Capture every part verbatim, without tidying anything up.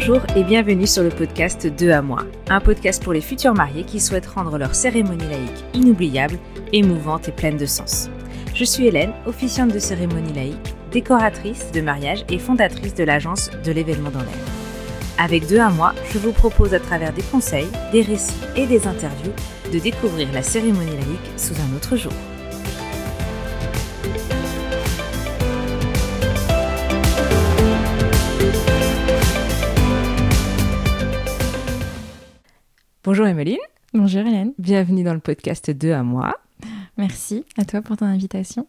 Bonjour et bienvenue sur le podcast Deux à moi, un podcast pour les futurs mariés qui souhaitent rendre leur cérémonie laïque inoubliable, émouvante et pleine de sens. Je suis Hélène, officiante de cérémonie laïque, décoratrice de mariage et fondatrice de l'agence de l'événement dans l'air. Avec Deux à moi, je vous propose à travers des conseils, des récits et des interviews de découvrir la cérémonie laïque sous un autre jour. Bonjour Emeline. Bonjour Hélène. Bienvenue dans le podcast Deux à moi. Merci à toi pour ton invitation.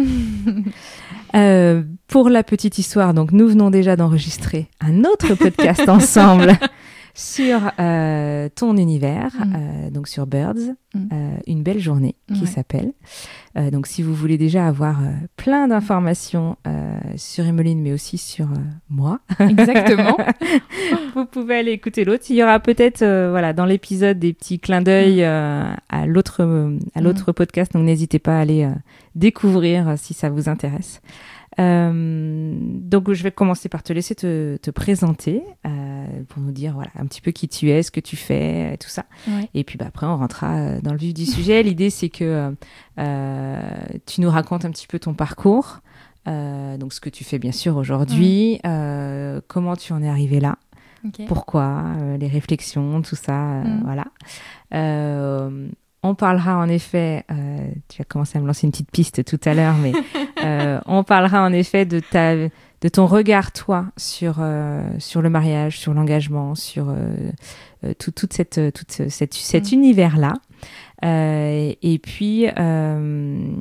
euh, pour la petite histoire, donc nous venons déjà d'enregistrer un autre podcast ensemble sur euh, ton univers, mm. euh, donc sur Birds, mm. euh, une belle journée qui ouais. s'appelle. Euh, donc si vous voulez déjà avoir euh, plein d'informations euh, sur Emeline, mais aussi sur euh, moi, exactement, vous pouvez aller écouter l'autre. Il y aura peut-être euh, voilà, dans l'épisode des petits clins d'œil euh, à l'autre, euh, à l'autre mm. podcast, donc n'hésitez pas à aller euh, découvrir euh, si ça vous intéresse. Euh, donc je vais commencer par te laisser te, te présenter euh, pour nous dire voilà, un petit peu qui tu es, ce que tu fais, tout ça. Ouais. Et puis bah, après on rentrera dans le vif du sujet. L'idée c'est que euh, tu nous racontes un petit peu ton parcours, euh, donc ce que tu fais bien sûr aujourd'hui, ouais. euh, comment tu en es arrivé là, okay. pourquoi, euh, les réflexions, tout ça, euh, mm. voilà. Euh, On parlera en effet, euh, tu as commencé à me lancer une petite piste tout à l'heure, mais euh, on parlera en effet de, ta, de ton regard, toi, sur, euh, sur le mariage, sur l'engagement, sur euh, euh, tout, toute cette, toute cette, cet mmh. univers-là. Euh, et puis, euh,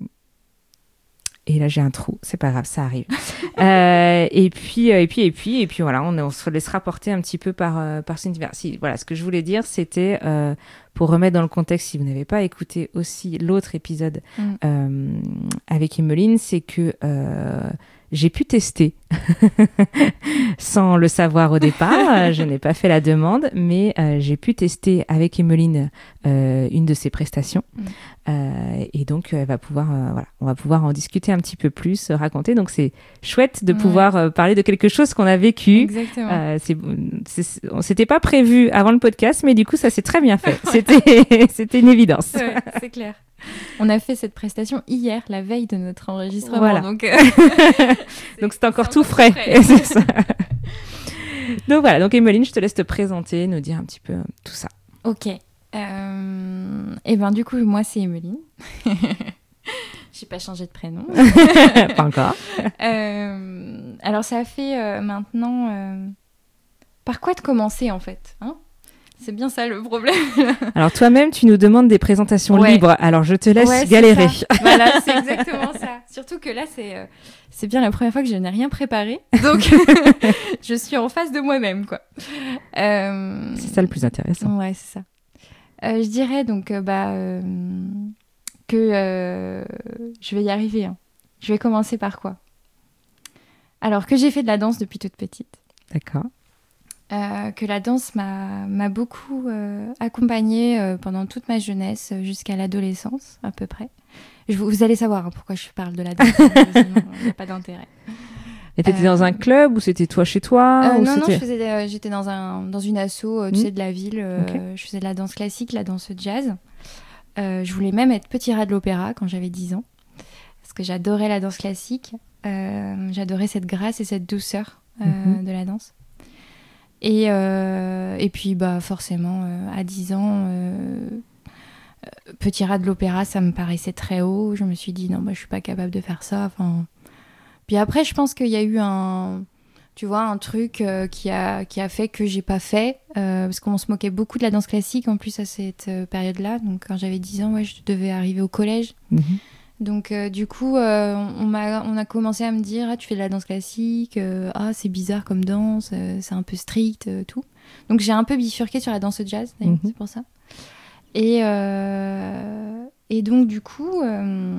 et là j'ai un trou, c'est pas grave, ça arrive. euh, et puis, et puis, et puis, et puis voilà, on, on se laissera porter un petit peu par, euh, par cet univers. Si, voilà, ce que je voulais dire, c'était euh, pour remettre dans le contexte, si vous n'avez pas écouté aussi l'autre épisode mm. euh, avec Emeline, c'est que euh, j'ai pu tester, sans le savoir au départ, je n'ai pas fait la demande, mais euh, j'ai pu tester avec Emeline euh, une de ses prestations. Mm. Euh, et donc, elle va pouvoir, euh, voilà, on va pouvoir en discuter un petit peu plus, euh, raconter. Donc, c'est chouette de ouais. pouvoir euh, parler de quelque chose qu'on a vécu. Exactement. Euh, c'est, c'est, on s'était pas prévu avant le podcast, mais du coup, ça s'est très bien fait. C'était, c'était une évidence. Ouais, c'est clair. On a fait cette prestation hier, la veille de notre enregistrement. Voilà. Donc, euh... donc c'est encore c'est tout frais. frais. C'est ça. Donc voilà, donc Emeline, je te laisse te présenter, nous dire un petit peu euh, tout ça. Ok. Euh... Et ben du coup, moi c'est Emeline. J'ai pas changé de prénom. Pas encore. euh... Alors ça a fait euh, maintenant. Euh... Par quoi de commencer en fait, hein? C'est bien ça le problème. Alors toi-même, tu nous demandes des présentations ouais. libres. Alors je te laisse ouais, galérer. C'est voilà, c'est exactement ça. Surtout que là, c'est euh, c'est bien la première fois que je n'ai rien préparé, donc je suis en face de moi-même, quoi. Euh... C'est ça le plus intéressant. Ouais, c'est ça. Euh, je dirais donc euh, bah euh, que euh, je vais y arriver. Hein. Je vais commencer par quoi? Alors que j'ai fait de la danse depuis toute petite. D'accord. Euh, que la danse m'a, m'a beaucoup euh, accompagnée euh, pendant toute ma jeunesse euh, jusqu'à l'adolescence à peu près. Je, vous allez savoir hein, pourquoi je parle de la danse, sinon il n'y a pas d'intérêt. Et t'étais euh, dans un club ou c'était toi chez toi euh, ou Non, c'était... non, je faisais, euh, j'étais dans, un, dans une asso euh, tu mmh. sais, de la ville. Euh, okay. Je faisais de la danse classique, la danse jazz. Euh, je voulais même être petit rat de l'opéra quand j'avais dix ans parce que j'adorais la danse classique. Euh, j'adorais cette grâce et cette douceur euh, mmh. de la danse. Et, euh, et puis, bah, forcément, euh, à dix ans, euh, euh, petit rat de l'opéra, ça me paraissait très haut. Je me suis dit, non, bah, je suis pas capable de faire ça. Enfin... Puis après, je pense qu'il y a eu un, tu vois, un truc euh, qui, a, qui a fait que j'ai pas fait. Euh, parce qu'on se moquait beaucoup de la danse classique, en plus, à cette euh, période-là. Donc, quand j'avais dix ans, ouais, je devais arriver au collège. Mm-hmm. Donc, euh, du coup, euh, on, m'a, on a commencé à me dire « Ah, tu fais de la danse classique, euh, ah, c'est bizarre comme danse, euh, c'est un peu strict, euh, tout. » Donc, j'ai un peu bifurqué sur la danse jazz, d'ailleurs, mm-hmm. c'est pour ça. Et, euh, et donc, du coup, euh,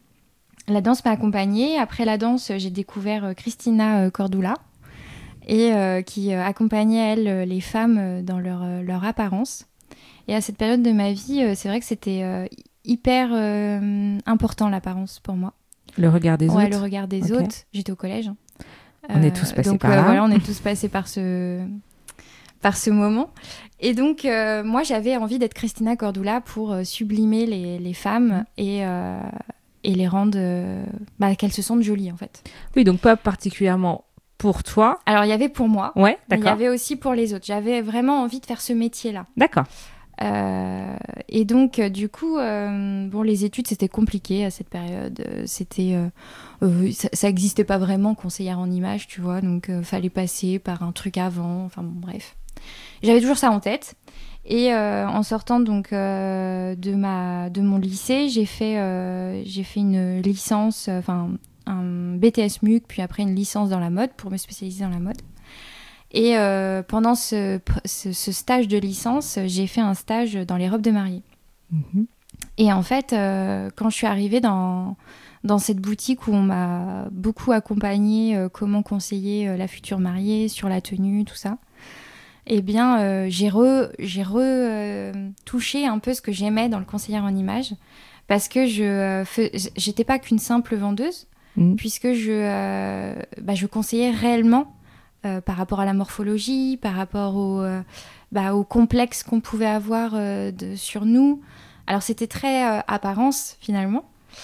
la danse m'a accompagnée. Après la danse, j'ai découvert Christina Cordula, et, euh, qui euh, accompagnait, elle, les femmes dans leur, leur apparence. Et à cette période de ma vie, euh, c'est vrai que c'était... Euh, hyper euh, important l'apparence pour moi. Le regard des ouais, autres. le regard des okay. autres. J'étais au collège. On est tous passés donc, par euh, là. Voilà, on est tous passés par ce, par ce moment. Et donc, euh, moi, j'avais envie d'être Christina Cordula pour euh, sublimer les, les femmes et, euh, et les rendre... Euh, bah, qu'elles se sentent jolies, en fait. Oui, donc pas particulièrement pour toi. Alors, il y avait pour moi. Ouais, mais il y d'accord. avait aussi pour les autres. J'avais vraiment envie de faire ce métier-là. D'accord. Euh, et donc, euh, du coup, euh, bon, les études, c'était compliqué à cette période. Euh, C'était, euh, euh, ça n'existait pas vraiment, conseillère en images, tu vois. Donc, euh, fallait passer par un truc avant. Enfin, bon, bref. J'avais toujours ça en tête. Et euh, en sortant donc euh, de ma de mon lycée, j'ai fait euh, j'ai fait une licence, enfin un B T S M U C, puis après une licence dans la mode pour me spécialiser dans la mode. Et euh, pendant ce, ce, ce stage de licence, j'ai fait un stage dans les robes de mariée. Mm-hmm. Et en fait, euh, quand je suis arrivée dans, dans cette boutique où on m'a beaucoup accompagnée, euh, comment conseiller euh, la future mariée sur la tenue, tout ça, eh bien, euh, j'ai re, j'ai re, euh, touché un peu ce que j'aimais dans le conseillère en images, parce que je euh, fais, j'étais pas qu'une simple vendeuse, mm. puisque je, euh, bah, je conseillais réellement Euh, par rapport à la morphologie, par rapport au, euh, bah, au complexe qu'on pouvait avoir euh, de, sur nous. Alors c'était très euh, apparence finalement,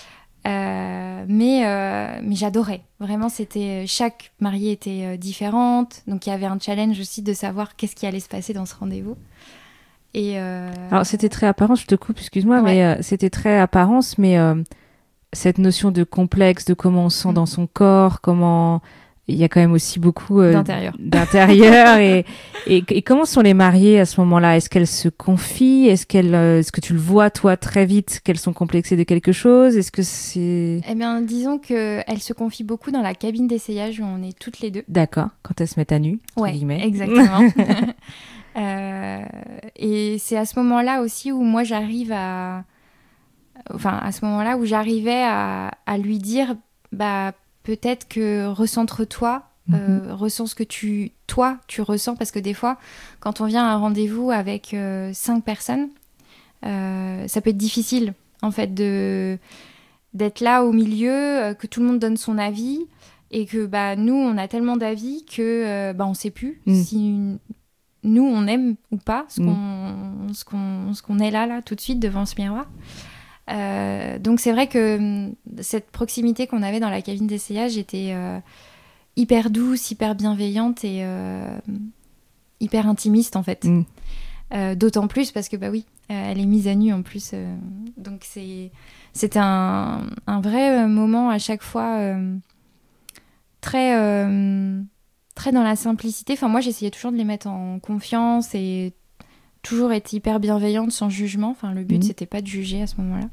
euh, mais, euh, mais j'adorais. Vraiment, c'était, chaque mariée était euh, différente, donc il y avait un challenge aussi de savoir qu'est-ce qui allait se passer dans ce rendez-vous. Et euh... Alors c'était très apparence, je te coupe, excuse-moi, ouais. mais euh, c'était très apparence, mais euh, cette notion de complexe, de comment on se sent mmh. dans son corps, comment... Il y a quand même aussi beaucoup euh, d'intérieur, d'intérieur et, et, et comment sont les mariées à ce moment-là? Est-ce qu'elles se confient? Est-ce qu'elles, euh, est-ce que tu le vois toi très vite qu'elles sont complexées de quelque chose? Est-ce que c'est... Eh bien, disons qu'elles se confient beaucoup dans la cabine d'essayage où on est toutes les deux. D'accord, quand elles se mettent à nu, entre ouais, guillemets. Exactement. euh, et c'est à ce moment-là aussi où moi j'arrive à... Enfin, à ce moment-là où j'arrivais à, à lui dire, bah... peut-être que recentre-toi, euh, mm-hmm. ressens ce que tu, toi, tu ressens, parce que des fois, quand on vient à un rendez-vous avec euh, cinq personnes, euh, ça peut être difficile, en fait, de, d'être là au milieu, euh, que tout le monde donne son avis, et que bah, nous, on a tellement d'avis que euh, bah, on ne sait plus mm. si une, nous, on aime ou pas ce, mm. qu'on, ce, qu'on, ce qu'on est là, là, tout de suite, devant ce miroir. Euh, donc c'est vrai que cette proximité qu'on avait dans la cabine d'essayage était euh, hyper douce, hyper bienveillante et euh, hyper intimiste en fait. Mm. Euh, d'autant plus parce que bah oui, euh, elle est mise à nu en plus. Euh, donc c'est c'était un, un vrai moment à chaque fois euh, très euh, très dans la simplicité. Enfin moi j'essayais toujours de les mettre en confiance et toujours être hyper bienveillante, sans jugement. Enfin, le but, mmh. c'était pas de juger à ce moment-là.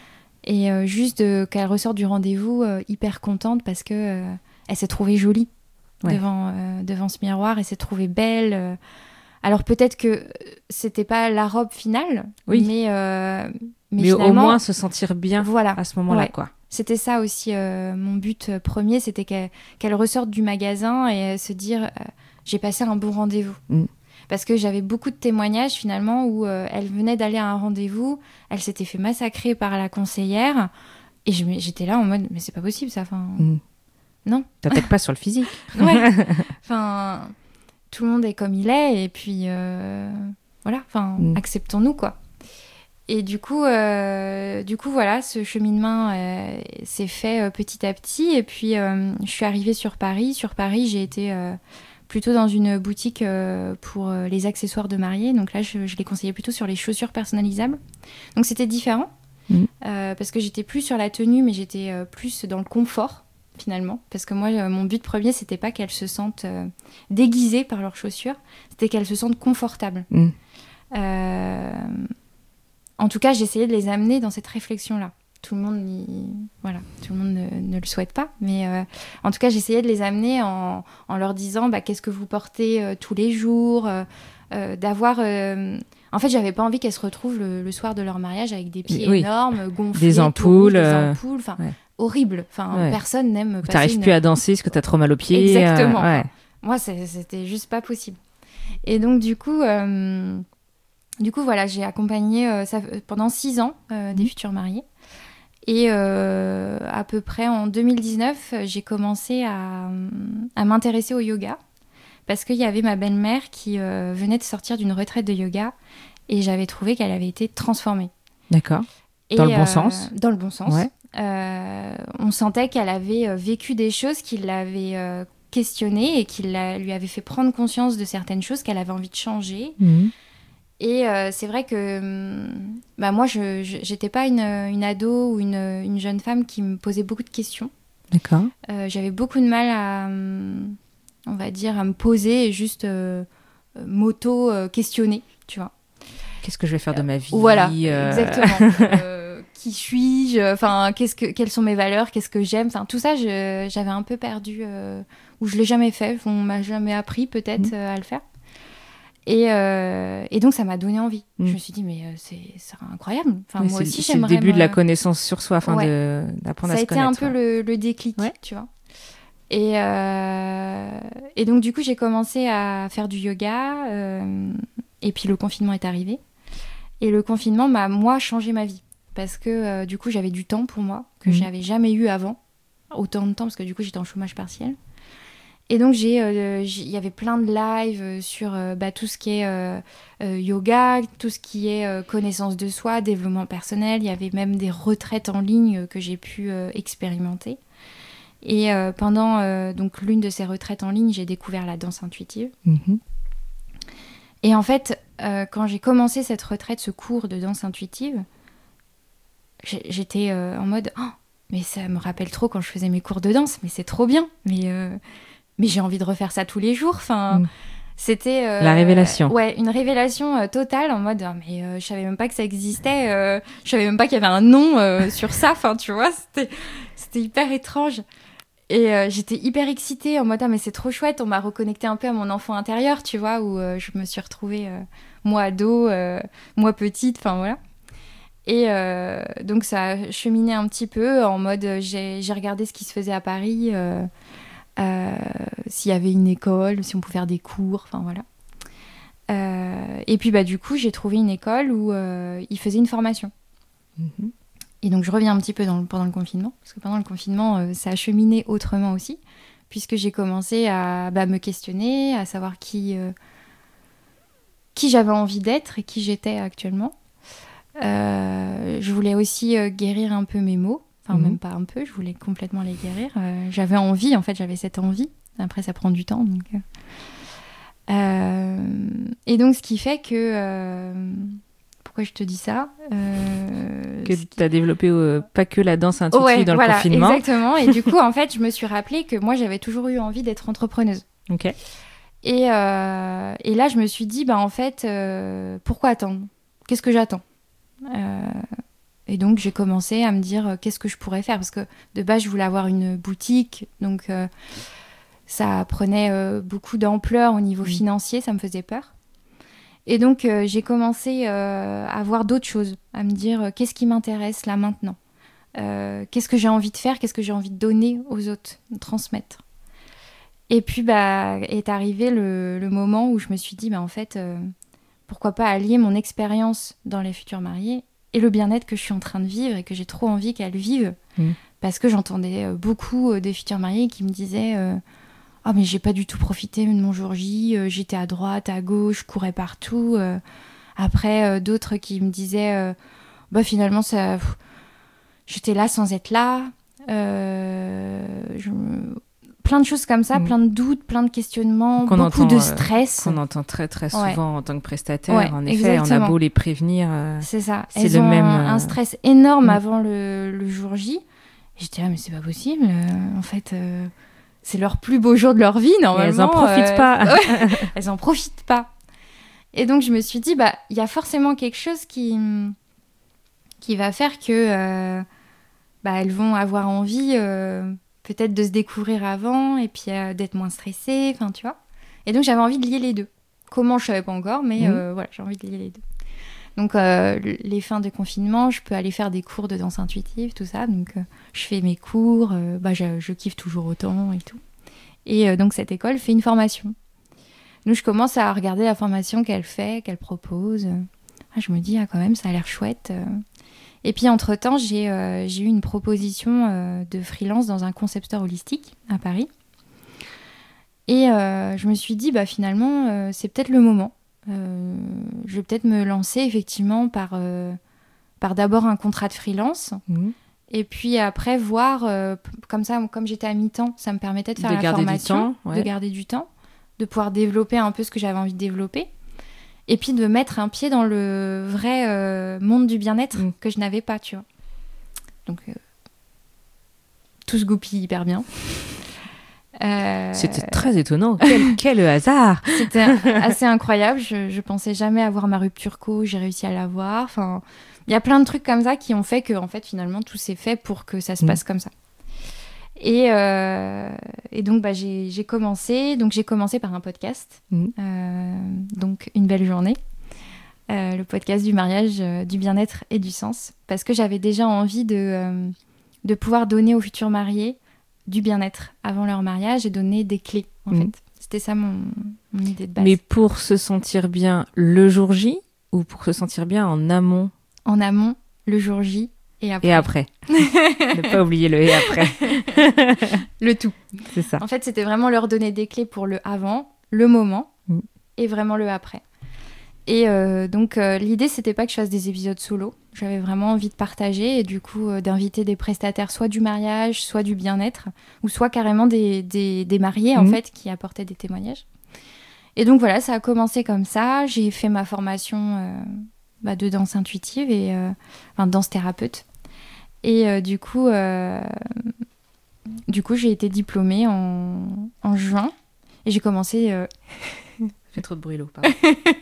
Et euh, juste de, qu'elle ressorte du rendez-vous euh, hyper contente parce que euh, elle s'est trouvée jolie ouais. devant, euh, devant ce miroir, elle s'est trouvée belle. Euh. Alors peut-être que c'était pas la robe finale, oui. mais, euh, mais, mais finalement... au moins se sentir bien voilà. à ce moment-là, ouais. quoi. C'était ça aussi, euh, mon but premier, c'était qu'elle, qu'elle ressorte du magasin et se dire euh, j'ai passé un bon rendez-vous. Mmh. Parce que j'avais beaucoup de témoignages finalement où euh, elle venait d'aller à un rendez-vous, elle s'était fait massacrer par la conseillère et je, j'étais là en mode mais c'est pas possible ça. Enfin, mmh. Non. T'attaques pas sur le physique. Ouais. Enfin, tout le monde est comme il est et puis euh, voilà. Enfin, mmh. acceptons-nous quoi. Et du coup, euh, du coup voilà, ce cheminement euh, s'est fait euh, petit à petit et puis euh, je suis arrivée sur Paris. Sur Paris, j'ai été euh, plutôt dans une boutique euh, pour euh, les accessoires de mariée. Donc là, je, je les conseillais plutôt sur les chaussures personnalisables. Donc c'était différent, mmh. euh, parce que j'étais plus sur la tenue, mais j'étais euh, plus dans le confort, finalement. Parce que moi, euh, mon but premier, c'était pas qu'elles se sentent euh, déguisées par leurs chaussures, c'était qu'elles se sentent confortables. Mmh. Euh, en tout cas, j'essayais de les amener dans cette réflexion-là. Tout le monde, y... voilà, tout le monde ne, ne le souhaite pas, mais euh, en tout cas, j'essayais de les amener en, en leur disant bah, qu'est-ce que vous portez euh, tous les jours, euh, euh, d'avoir... Euh... En fait, j'avais pas envie qu'elles se retrouvent le, le soir de leur mariage avec des pieds oui. énormes, gonflés, des ampoules, rouges, euh... des ampoules, enfin, ouais. horrible. Enfin, ouais. personne n'aime passer T'arrives une... plus à danser parce que t'as trop mal aux pieds. Exactement. Euh, ouais. Enfin, moi, c'est, c'était juste pas possible. Et donc, du coup... Euh... Du coup, voilà, j'ai accompagné euh, ça, pendant six ans euh, des mmh. futurs mariés. Et euh, à peu près en deux mille dix-neuf, j'ai commencé à, à m'intéresser au yoga parce qu'il y avait ma belle-mère qui euh, venait de sortir d'une retraite de yoga et j'avais trouvé qu'elle avait été transformée. D'accord. Dans et, le bon euh, sens. Dans le bon sens. Ouais. Euh, on sentait qu'elle avait vécu des choses qui l'avaient euh, questionnée et qui la, lui avaient fait prendre conscience de certaines choses qu'elle avait envie de changer. Mmh. Et euh, c'est vrai que bah, moi, je n'étais pas une, une ado ou une, une jeune femme qui me posait beaucoup de questions. D'accord. Euh, j'avais beaucoup de mal à, on va dire, à me poser et juste euh, m'auto-questionner, tu vois. Qu'est-ce que je vais faire de ma vie ? Voilà, euh... exactement. euh, qui suis-je ? Enfin, qu'est-ce que, quelles sont mes valeurs ? Qu'est-ce que j'aime ? Enfin, tout ça, je, j'avais un peu perdu, euh, ou je l'ai jamais fait. On m'a jamais appris peut-être mmh. euh, à le faire. Et, euh, et donc, ça m'a donné envie. Mmh. Je me suis dit, mais euh, c'est, c'est incroyable. Enfin, oui, moi c'est, aussi, c'est j'aimerais... le début me... de la connaissance sur soi, enfin, ouais. de, d'apprendre ça à se connaître. Ça a été un peu ouais. le, le déclic, ouais. tu vois. Et, euh, et donc, du coup, j'ai commencé à faire du yoga. Euh, et puis, le confinement est arrivé. Et le confinement m'a, moi, changé ma vie. Parce que, euh, du coup, j'avais du temps pour moi, que mmh. je n'avais jamais eu avant. Autant de temps, parce que, du coup, j'étais en chômage partiel. Et donc, il euh, y avait plein de lives sur euh, bah, tout ce qui est euh, euh, yoga, tout ce qui est euh, connaissance de soi, développement personnel. Il y avait même des retraites en ligne que j'ai pu euh, expérimenter. Et euh, pendant euh, donc, l'une de ces retraites en ligne, j'ai découvert la danse intuitive. Mmh. Et en fait, euh, quand j'ai commencé cette retraite, ce cours de danse intuitive, j'étais euh, en mode oh, mais ça me rappelle trop quand je faisais mes cours de danse, mais c'est trop bien, mais, euh, mais j'ai envie de refaire ça tous les jours. Enfin, mmh. c'était euh, la révélation. Ouais, une révélation euh, totale en mode oh, mais euh, je savais même pas que ça existait, euh, je savais même pas qu'il y avait un nom euh, sur ça. Enfin, tu vois, c'était c'était hyper étrange. Et euh, j'étais hyper excitée en mode ah mais c'est trop chouette, on m'a reconnecté un peu à mon enfant intérieur, tu vois, où euh, je me suis retrouvée euh, moi ado, euh, moi petite, enfin voilà. Et euh, donc ça a cheminé un petit peu en mode j'ai, j'ai regardé ce qui se faisait à Paris, euh, euh, s'il y avait une école, si on pouvait faire des cours, enfin voilà. Euh, et puis bah du coup j'ai trouvé une école où euh, ils faisaient une formation. Mm-hmm. Et donc, je reviens un petit peu dans le, pendant le confinement, parce que pendant le confinement, euh, ça a cheminé autrement aussi, puisque j'ai commencé à bah, me questionner, à savoir qui, euh, qui j'avais envie d'être et qui j'étais actuellement. Euh, je voulais aussi euh, guérir un peu mes mots, enfin, mmh. même pas un peu, je voulais complètement les guérir. Euh, j'avais envie, en fait, j'avais cette envie. Après, ça prend du temps, donc... Euh... Euh... Et donc, ce qui fait que... Euh... Pourquoi je te dis ça euh, Que tu as développé euh, pas que la danse intuitive ouais, dans voilà, le confinement. Exactement. Et du coup, en fait, je me suis rappelé que moi, j'avais toujours eu envie d'être entrepreneuse. Ok. Et, euh, et là, je me suis dit, bah, en fait, euh, pourquoi attendre ? Qu'est-ce que j'attends ? euh, Et donc, j'ai commencé à me dire, euh, qu'est-ce que je pourrais faire ? Parce que de base, je voulais avoir une boutique. Donc, euh, ça prenait euh, beaucoup d'ampleur au niveau mmh. financier. Ça me faisait peur. Et donc, euh, j'ai commencé euh, à voir d'autres choses, à me dire euh, qu'est-ce qui m'intéresse là maintenant, euh, qu'est-ce que j'ai envie de faire, qu'est-ce que j'ai envie de donner aux autres, de transmettre. Et puis, bah, est arrivé le, le moment où je me suis dit, bah, en fait, euh, pourquoi pas allier mon expérience dans les futurs mariés et le bien-être que je suis en train de vivre et que j'ai trop envie qu'elles vivent. Mmh. Parce que j'entendais euh, beaucoup euh, des futurs mariés qui me disaient... Euh, Ah, oh, mais j'ai pas du tout profité de mon jour J, euh, j'étais à droite, à gauche, je courais partout. Euh, après, euh, d'autres qui me disaient, euh, bah finalement, ça, pff, j'étais là sans être là. Euh, je, plein de choses comme ça, mmh. plein de doutes, plein de questionnements, qu'on beaucoup entend, de stress. Euh, qu'on entend très très souvent ouais. en tant que prestataire. Ouais, en effet, exactement. On a beau les prévenir. Euh, c'est ça. C'est Elles le ont même. Un, un stress énorme mmh. avant le, le jour J. J'étais là, mais c'est pas possible. Euh, en fait. Euh, C'est leur plus beau jour de leur vie, normalement. Et elles en profitent euh, pas. Ouais, elles en profitent pas. Et donc, je me suis dit, bah, il y a forcément quelque chose qui, qui va faire que, euh, bah, elles vont avoir envie, euh, peut-être de se découvrir avant et puis euh, d'être moins stressées, enfin, tu vois. Et donc, j'avais envie de lier les deux. Comment, je savais pas encore, mais mmh. euh, voilà, j'ai envie de lier les deux. Donc, euh, les fins de confinement, je peux aller faire des cours de danse intuitive, tout ça. Donc, euh, je fais mes cours, euh, bah, je, je kiffe toujours autant et tout. Et euh, donc, cette école fait une formation. Donc, je commence à regarder la formation qu'elle fait, qu'elle propose. Ah, je me dis, ah, quand même, ça a l'air chouette. Et puis, entre-temps, j'ai, euh, j'ai eu une proposition euh, de freelance dans un concept store holistique à Paris. Et euh, je me suis dit, bah, finalement, euh, c'est peut-être le moment. Euh, je vais peut-être me lancer, effectivement, par, euh, par d'abord un contrat de freelance. Mmh. Et puis après, voir, euh, comme ça, comme j'étais à mi-temps, ça me permettait de faire de la formation, temps, ouais. de garder du temps, de pouvoir développer un peu ce que j'avais envie de développer. Et puis de mettre un pied dans le vrai euh, monde du bien-être mmh. que je n'avais pas, tu vois. Donc, euh, tout se goupille hyper bien. Euh... C'était très étonnant. Quel, quel hasard! C'était assez incroyable. Je, je pensais jamais avoir ma rupture co. J'ai réussi à l'avoir. Enfin, il y a plein de trucs comme ça qui ont fait que, en fait, finalement, tout s'est fait pour que ça se mmh. passe comme ça. Et, euh, et donc, bah, j'ai, j'ai commencé. Donc, j'ai commencé par un podcast. Mmh. Euh, donc, Une belle journée. Euh, le podcast du mariage, euh, du bien-être et du sens. Parce que j'avais déjà envie de, euh, de pouvoir donner aux futurs mariés du bien-être avant leur mariage et donner des clés, en mmh. fait. C'était ça mon, mon idée de base. Mais pour se sentir bien le jour J ou pour se sentir bien en amont? En amont, le jour J et après. Et après. Ne pas oublier le et après. Le tout. C'est ça. En fait, c'était vraiment leur donner des clés pour le avant, le moment mmh. et vraiment le après. Et euh, donc, euh, l'idée, c'était pas que je fasse des épisodes solo. J'avais vraiment envie de partager et du coup, euh, d'inviter des prestataires, soit du mariage, soit du bien-être, ou soit carrément des, des, des mariés, mmh. en fait, qui apportaient des témoignages. Et donc, voilà, ça a commencé comme ça. J'ai fait ma formation euh, bah, de danse intuitive, et, euh, enfin, danse thérapeute. Et euh, du coup, euh, du coup, j'ai été diplômée en, en juin. Et j'ai commencé... Euh... Fait trop de bruit, l'eau, pardon.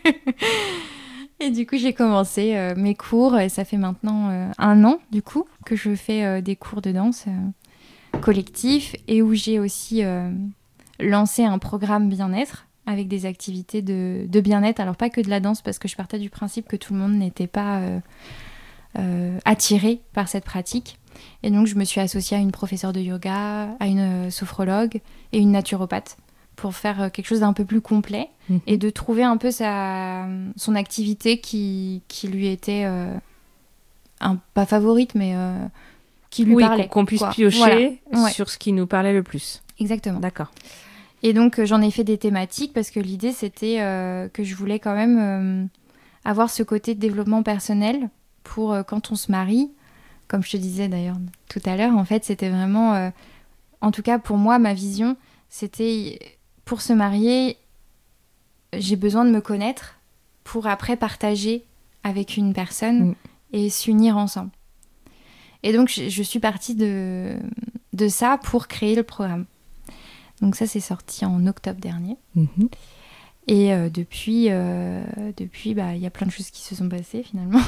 Et du coup, j'ai commencé euh, mes cours, et ça fait maintenant euh, un an, du coup, que je fais euh, des cours de danse euh, collectifs, et où j'ai aussi euh, lancé un programme bien-être avec des activités de, de bien-être. Alors, pas que de la danse, parce que je partais du principe que tout le monde n'était pas euh, euh, attiré par cette pratique. Et donc, je me suis associée à une professeure de yoga, à une sophrologue et une naturopathe, pour faire quelque chose d'un peu plus complet mmh. et de trouver un peu sa, son activité qui, qui lui était, euh, un, pas favorite, mais euh, qui lui oui, parlait. Qu'on, qu'on puisse quoi. piocher voilà. ouais. sur ce qui nous parlait le plus. Exactement. D'accord. Et donc, euh, j'en ai fait des thématiques parce que l'idée, c'était euh, que je voulais quand même euh, avoir ce côté de développement personnel pour euh, quand on se marie. Comme je te disais d'ailleurs tout à l'heure, en fait, c'était vraiment... Euh, en tout cas, pour moi, ma vision, c'était... Pour se marier, j'ai besoin de me connaître pour après partager avec une personne mmh. et s'unir ensemble. Et donc, je, je suis partie de, de ça pour créer le programme. Donc ça, c'est sorti en octobre dernier. Mmh. Et euh, depuis, euh, depuis, bah, y a plein de choses qui se sont passées finalement.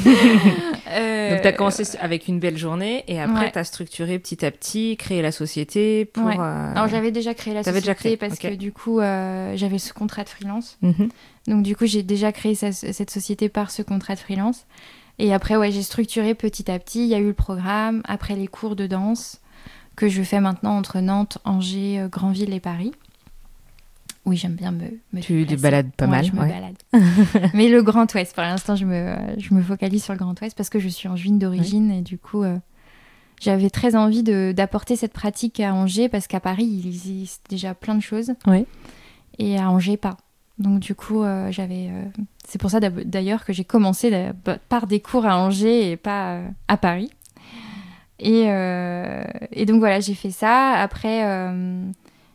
euh, Donc tu as commencé avec une belle journée et après ouais. tu as structuré petit à petit, créé la société pour... Ouais. Euh... Alors j'avais déjà créé la T'avais société déjà créé. parce okay. que du coup euh, j'avais ce contrat de freelance. Mm-hmm. Donc du coup j'ai déjà créé sa, cette société par ce contrat de freelance. Et après ouais, j'ai structuré petit à petit. Il y a eu le programme, après les cours de danse que je fais maintenant entre Nantes, Angers, Granville et Paris. Oui, j'aime bien me, me Tu te balades pas ouais, mal. je me ouais. balade. Mais le Grand Ouest, pour l'instant, je me, je me focalise sur le Grand Ouest parce que je suis angevine d'origine oui. et du coup, euh, j'avais très envie de, d'apporter cette pratique à Angers parce qu'à Paris, il existe déjà plein de choses oui. et à Angers, pas. Donc du coup, euh, j'avais... Euh, c'est pour ça d'ailleurs que j'ai commencé par des cours à Angers et pas euh, à Paris. Et, euh, et donc voilà, j'ai fait ça. Après... Euh,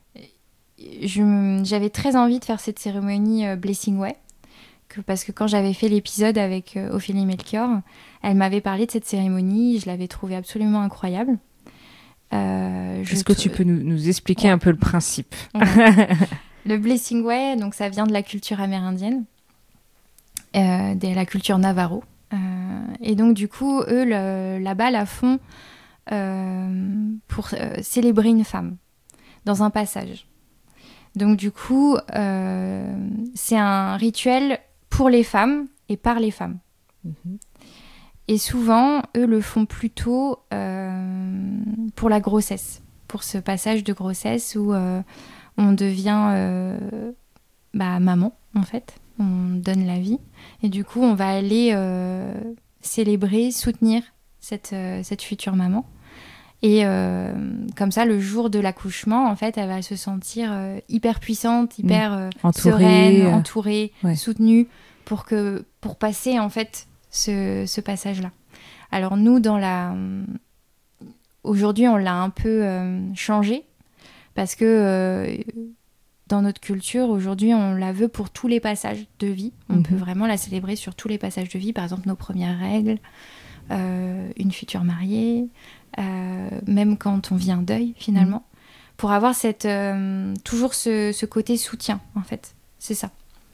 Je, j'avais très envie de faire cette cérémonie euh, Blessing Way que, parce que quand j'avais fait l'épisode avec euh, Ophélie Melchior, elle m'avait parlé de cette cérémonie, je l'avais trouvée absolument incroyable. Euh, Est-ce que t- tu peux nous, nous expliquer ouais. un peu le principe? Ouais. Le Blessing Way, donc ça vient de la culture amérindienne, euh, de la culture Navajo. Euh, et donc du coup, eux, le, là-bas, la font euh, pour euh, célébrer une femme dans un passage. Donc du coup, euh, c'est un rituel pour les femmes et par les femmes. Mmh. Et souvent, eux le font plutôt euh, pour la grossesse, pour ce passage de grossesse où euh, on devient euh, bah, maman, en fait. On donne la vie. Et du coup, on va aller euh, célébrer, soutenir cette, euh, cette future maman. Et euh, comme ça, le jour de l'accouchement, en fait, elle va se sentir euh, hyper puissante, hyper euh, entourée, sereine, euh... entourée, ouais. soutenue, pour, que, pour passer, en fait, ce, ce passage-là. Alors nous, dans la... aujourd'hui, on l'a un peu euh, changé, parce que euh, dans notre culture, aujourd'hui, on la veut pour tous les passages de vie. On mm-hmm. peut vraiment la célébrer sur tous les passages de vie, par exemple nos premières règles, euh, une future mariée... Euh, même quand on vit un deuil finalement, mmh. pour avoir cette, euh, toujours ce, ce côté soutien en fait, c'est ça.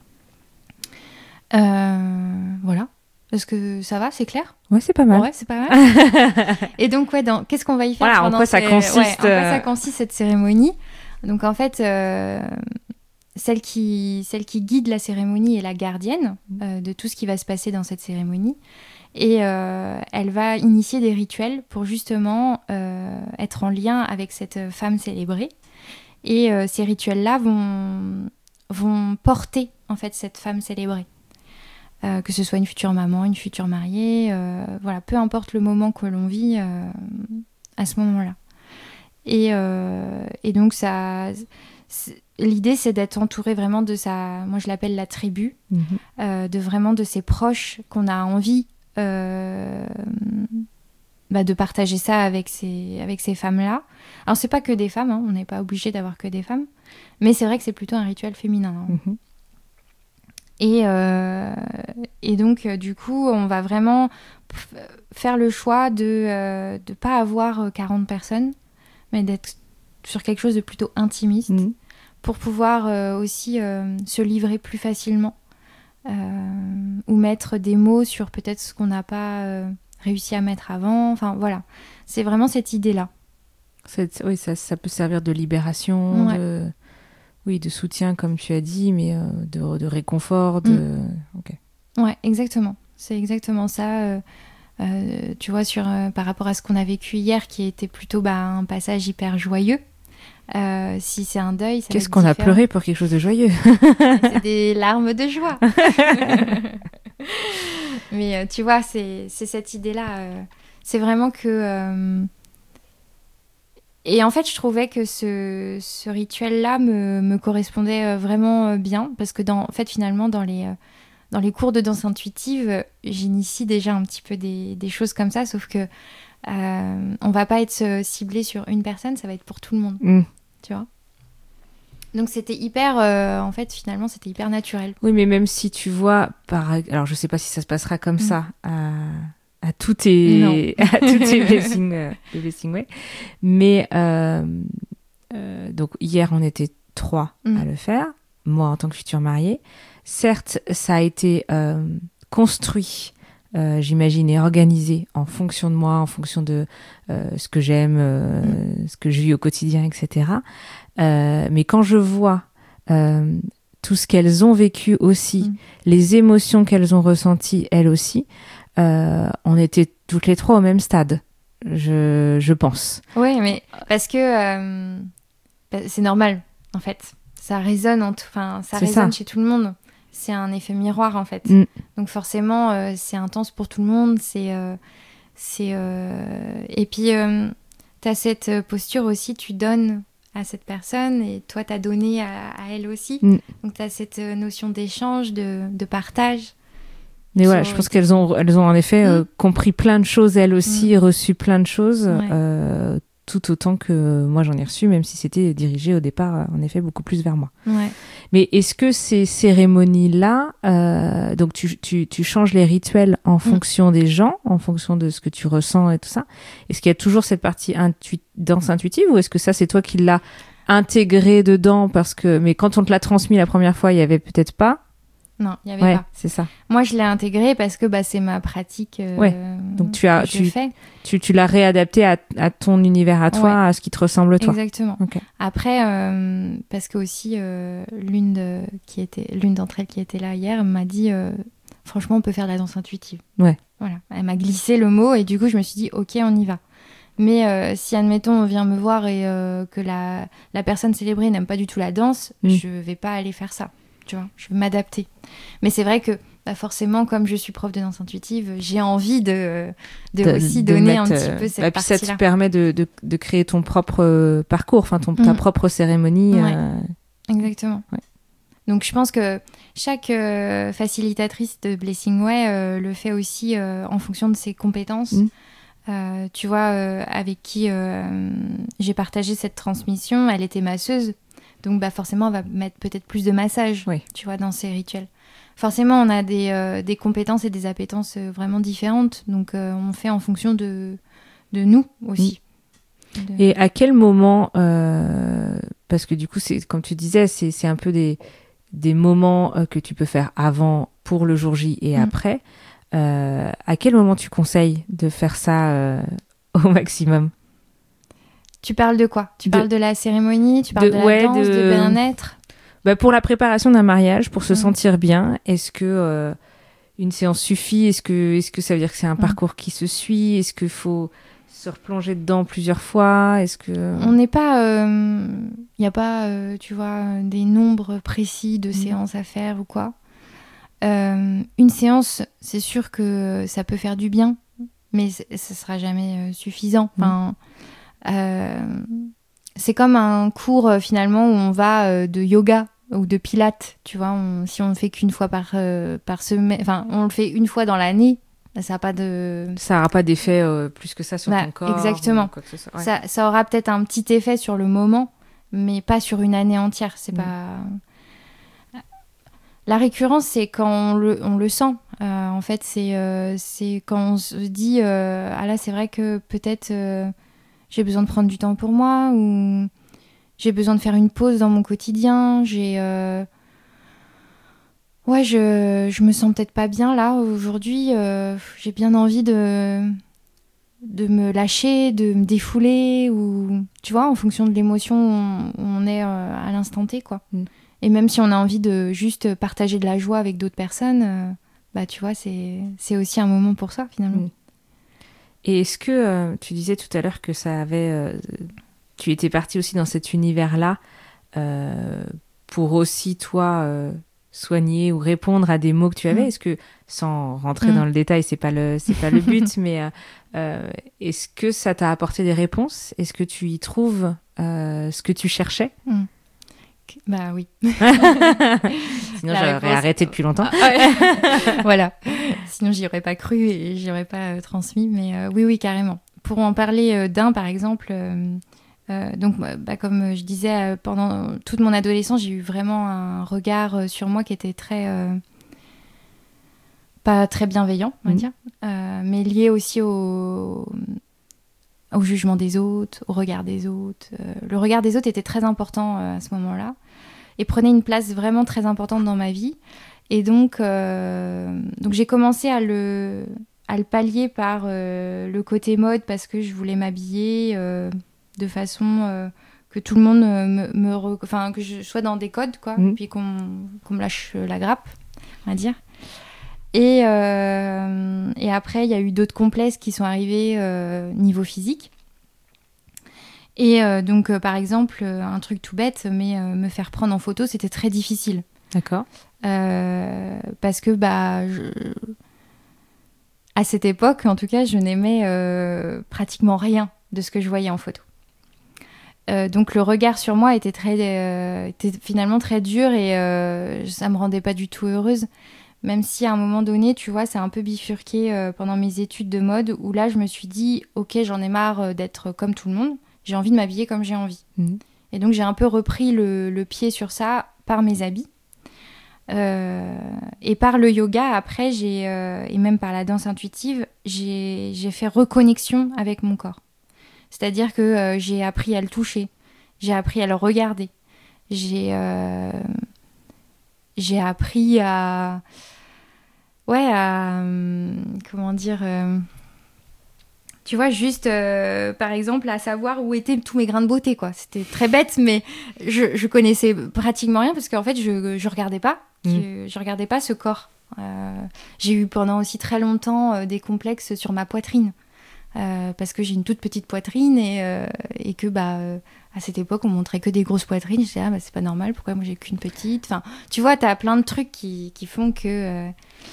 Euh, voilà. Est-ce que ça va, c'est clair ? Ouais, c'est pas mal. Ouais, c'est pas mal. Et donc, ouais, dans... qu'est-ce qu'on va y faire ? Voilà, en quoi ça ces... consiste ouais, En quoi ça consiste cette cérémonie ? Donc en fait, euh, celle, qui... celle qui guide la cérémonie est la gardienne euh, de tout ce qui va se passer dans cette cérémonie. Et euh, elle va initier des rituels pour justement euh, être en lien avec cette femme célébrée. Et euh, ces rituels-là vont, vont porter en fait cette femme célébrée. Euh, que ce soit une future maman, une future mariée, euh, voilà, peu importe le moment que l'on vit euh, à ce moment-là. Et, euh, et donc ça... L'idée, c'est d'être entouré vraiment de sa... Moi, je l'appelle la tribu. Mmh. Euh, de vraiment de ses proches qu'on a envie Euh, bah de partager ça avec ces, avec ces femmes-là. Alors, c'est pas que des femmes, hein, on n'est pas obligé d'avoir que des femmes, mais c'est vrai que c'est plutôt un rituel féminin. Hein. Mm-hmm. Et, euh, et donc, euh, du coup, on va vraiment f- faire le choix de ne euh, pas avoir quarante personnes, mais d'être sur quelque chose de plutôt intimiste, mm-hmm. pour pouvoir euh, aussi euh, se livrer plus facilement. Euh, ou mettre des mots sur peut-être ce qu'on n'a pas euh, réussi à mettre avant. Enfin, voilà. C'est vraiment cette idée-là. C'est, oui, ça, ça peut servir de libération, ouais. de, oui, de soutien, comme tu as dit, mais euh, de, de réconfort. De... Mm. Okay. Ouais, exactement. C'est exactement ça. Euh, euh, tu vois, sur, euh, par rapport à ce qu'on a vécu hier, qui était plutôt bah, un passage hyper joyeux. Euh, si c'est un deuil, ça qu'est-ce qu'on différent. A pleuré pour quelque chose de joyeux? C'est des larmes de joie. Mais euh, tu vois, c'est, c'est cette idée-là. Euh, c'est vraiment que... Euh... Et en fait, je trouvais que ce, ce rituel-là me, me correspondait vraiment bien, parce que dans, en fait, finalement, dans les, dans les cours de danse intuitive, j'initie déjà un petit peu des, des choses comme ça, sauf que Euh, on va pas être ciblé sur une personne, ça va être pour tout le monde, mm. tu vois. Donc c'était hyper, euh, en fait finalement c'était hyper naturel. Oui, mais même si tu vois, par... alors je sais pas si ça se passera comme mm. ça à, à tous tes, à tous tes blessing, euh, blessing way, mais euh, euh, donc hier on était trois mm. à le faire, moi en tant que future mariée. Certes, ça a été euh, construit. Euh, j'imagine, et organisé en fonction de moi, en fonction de euh, ce que j'aime, euh, mm. ce que je vis au quotidien, et cetera. Euh, mais quand je vois euh, tout ce qu'elles ont vécu aussi, mm. les émotions qu'elles ont ressenties, elles aussi, euh, on était toutes les trois au même stade, je, je pense. Oui, mais parce que euh, c'est normal, en fait. Ça résonne, en t- enfin, ça c'est résonne ça. Chez tout le monde. C'est un effet miroir, en fait. Mm. Donc forcément, euh, c'est intense pour tout le monde. C'est, euh, c'est, euh... Et puis, euh, tu as cette posture aussi, tu donnes à cette personne et toi, tu as donné à, à elle aussi. Mm. Donc tu as cette notion d'échange, de, de partage. Mais voilà, je pense qu'elles ont, elles ont en effet mm. euh, compris plein de choses, elles aussi, mm. reçu plein de choses, ouais. euh, tout autant que moi j'en ai reçu, même si c'était dirigé au départ, en effet, beaucoup plus vers moi. Ouais. Mais est-ce que ces cérémonies-là, euh, donc tu, tu, tu changes les rituels en fonction mmh. des gens, en fonction de ce que tu ressens et tout ça, est-ce qu'il y a toujours cette partie intu- danse intuitive, ou est-ce que ça c'est toi qui l'as intégré dedans parce que, mais quand on te l'a transmis la première fois, il y avait peut-être pas? Non, il n'y avait ouais, pas. C'est ça. Moi, je l'ai intégré parce que bah, c'est ma pratique. Euh, ouais. Donc tu as, tu, fais. tu, tu l'as réadapté à, à ton univers à toi, ouais. à ce qui te ressemble toi. Exactement. Okay. Après, euh, parce que aussi euh, l'une de, qui était, l'une d'entre elles qui était là hier m'a dit, euh, franchement, on peut faire de la danse intuitive. Ouais. Voilà. Elle m'a glissé le mot et du coup, je me suis dit, ok, on y va. Mais euh, si, admettons, on vient me voir et euh, que la, la personne célébrée n'aime pas du tout la danse, mm. je vais pas aller faire ça. Tu vois, je vais m'adapter. Mais c'est vrai que bah forcément, comme je suis prof de danse intuitive, j'ai envie de, de, de aussi de donner mettre, un petit peu cette bah, partie-là. Puis ça te permet de, de, de créer ton propre parcours, enfin ton, ta mmh. propre cérémonie. Ouais. Euh... Exactement. Ouais. Donc je pense que chaque euh, facilitatrice de Blessing Way euh, le fait aussi euh, en fonction de ses compétences. Mmh. Euh, tu vois, euh, avec qui euh, j'ai partagé cette transmission, elle était masseuse. Donc bah, forcément, elle va mettre peut-être plus de massage, oui. tu vois, dans ses rituels. Forcément, on a des, euh, des compétences et des appétences euh, vraiment différentes. Donc, euh, on fait en fonction de, de nous aussi. De... Et à quel moment, euh, parce que du coup, c'est, comme tu disais, c'est, c'est un peu des, des moments euh, que tu peux faire avant, pour le jour J et mmh. après. Euh, à quel moment tu conseilles de faire ça euh, au maximum ? Tu parles de quoi ? Tu de... parles de la cérémonie ? Tu parles de, de la ouais, danse, de... de bien-être ? Bah pour la préparation d'un mariage, pour se mmh. sentir bien, est-ce que euh, une séance suffit ? Est-ce que, est-ce que ça veut dire que c'est un mmh. parcours qui se suit ? Est-ce qu'il faut se replonger dedans plusieurs fois ? Est-ce que... On n'est pas... Il euh, n'y a pas, euh, tu vois, des nombres précis de mmh. séances à faire ou quoi. Euh, une séance, c'est sûr que ça peut faire du bien, mais ça ne sera jamais euh, suffisant. Enfin, mmh. euh, c'est comme un cours, euh, finalement, où on va euh, de yoga ou de pilates, tu vois, on, si on le fait qu'une fois par, euh, par semaine, enfin, on le fait une fois dans l'année, ça n'a pas de... Ça n'aura pas d'effet euh, plus que ça sur bah, ton corps. Exactement. Quoi que ce soit. Ouais. Ça, ça aura peut-être un petit effet sur le moment, mais pas sur une année entière. C'est mmh. pas... La récurrence, c'est quand on le, on le sent. Euh, en fait, c'est, euh, c'est quand on se dit euh, « Ah là, c'est vrai que peut-être euh, j'ai besoin de prendre du temps pour moi » ou « J'ai besoin de faire une pause dans mon quotidien. » J'ai... Euh... Ouais, je, je me sens peut-être pas bien là, aujourd'hui. Euh, j'ai bien envie de, de me lâcher, de me défouler, ou... Tu vois, en fonction de l'émotion où on, où on est euh, à l'instant T, quoi. Mm. Et même si on a envie de juste partager de la joie avec d'autres personnes, euh, bah tu vois, c'est, c'est aussi un moment pour ça, finalement. Mmh. Et est-ce que, euh, tu disais tout à l'heure que ça avait... Euh, tu étais partie aussi dans cet univers-là euh, pour aussi, toi, euh, soigner ou répondre à des mots que tu avais. Mmh. Est-ce que, sans rentrer mmh. dans le détail, c'est pas le, c'est pas le but, mais euh, euh, est-ce que ça t'a apporté des réponses ? Est-ce que tu y trouves euh, ce que tu cherchais ? mmh. Bah oui. Sinon, la j'aurais réponse... arrêté depuis longtemps. Ah, ouais. Voilà. Sinon, j'y aurais pas cru et j'y aurais pas euh, transmis. Mais euh, oui, oui, carrément. Pour en parler euh, d'un, par exemple, euh, euh, donc, bah, comme je disais, euh, pendant toute mon adolescence, j'ai eu vraiment un regard euh, sur moi qui était très... Euh, pas très bienveillant, on va mmh. dire, euh, mais lié aussi au... au jugement des autres, au regard des autres. Euh, le regard des autres était très important euh, à ce moment-là et prenait une place vraiment très importante dans ma vie. Et donc, euh, donc j'ai commencé à le, à le pallier par euh, le côté mode parce que je voulais m'habiller euh, de façon euh, que tout le monde me, me re... enfin, que je sois dans des codes, quoi, mmh. puis qu'on, qu'on me lâche la grappe, on va dire. Et, euh, et après, il y a eu d'autres complexes qui sont arrivés euh, niveau physique. Et euh, donc, euh, par exemple, un truc tout bête, mais euh, me faire prendre en photo, c'était très difficile. D'accord. Euh, parce que, bah, je... à cette époque, en tout cas, je n'aimais euh, pratiquement rien de ce que je voyais en photo. Euh, donc, le regard sur moi était, très, euh, était finalement très dur et euh, ça ne me rendait pas du tout heureuse. Même si à un moment donné, tu vois, c'est un peu bifurqué euh, pendant mes études de mode, où là, je me suis dit, ok, j'en ai marre euh, d'être comme tout le monde, j'ai envie de m'habiller comme j'ai envie. Mmh. Et donc, j'ai un peu repris le, le pied sur ça par mes habits. Euh, et par le yoga, après, j'ai, euh, et même par la danse intuitive, j'ai, j'ai fait reconnexion avec mon corps. C'est-à-dire que euh, j'ai appris à le toucher, j'ai appris à le regarder, j'ai, euh, j'ai appris à... Ouais, à, euh, comment dire, euh, tu vois, juste, euh, par exemple, à savoir où étaient tous mes grains de beauté, quoi. C'était très bête, mais je, je connaissais pratiquement rien parce qu'en fait, je, je regardais pas, mmh. je, je regardais pas ce corps. Euh, j'ai eu pendant aussi très longtemps euh, des complexes sur ma poitrine. euh, parce que j'ai une toute petite poitrine et, euh, et que bah, euh, à cette époque, on montrait que des grosses poitrines. Je disais, ah, bah, c'est pas normal, pourquoi moi j'ai qu'une petite. Enfin, tu vois, t'as plein de trucs qui, qui font que... Euh,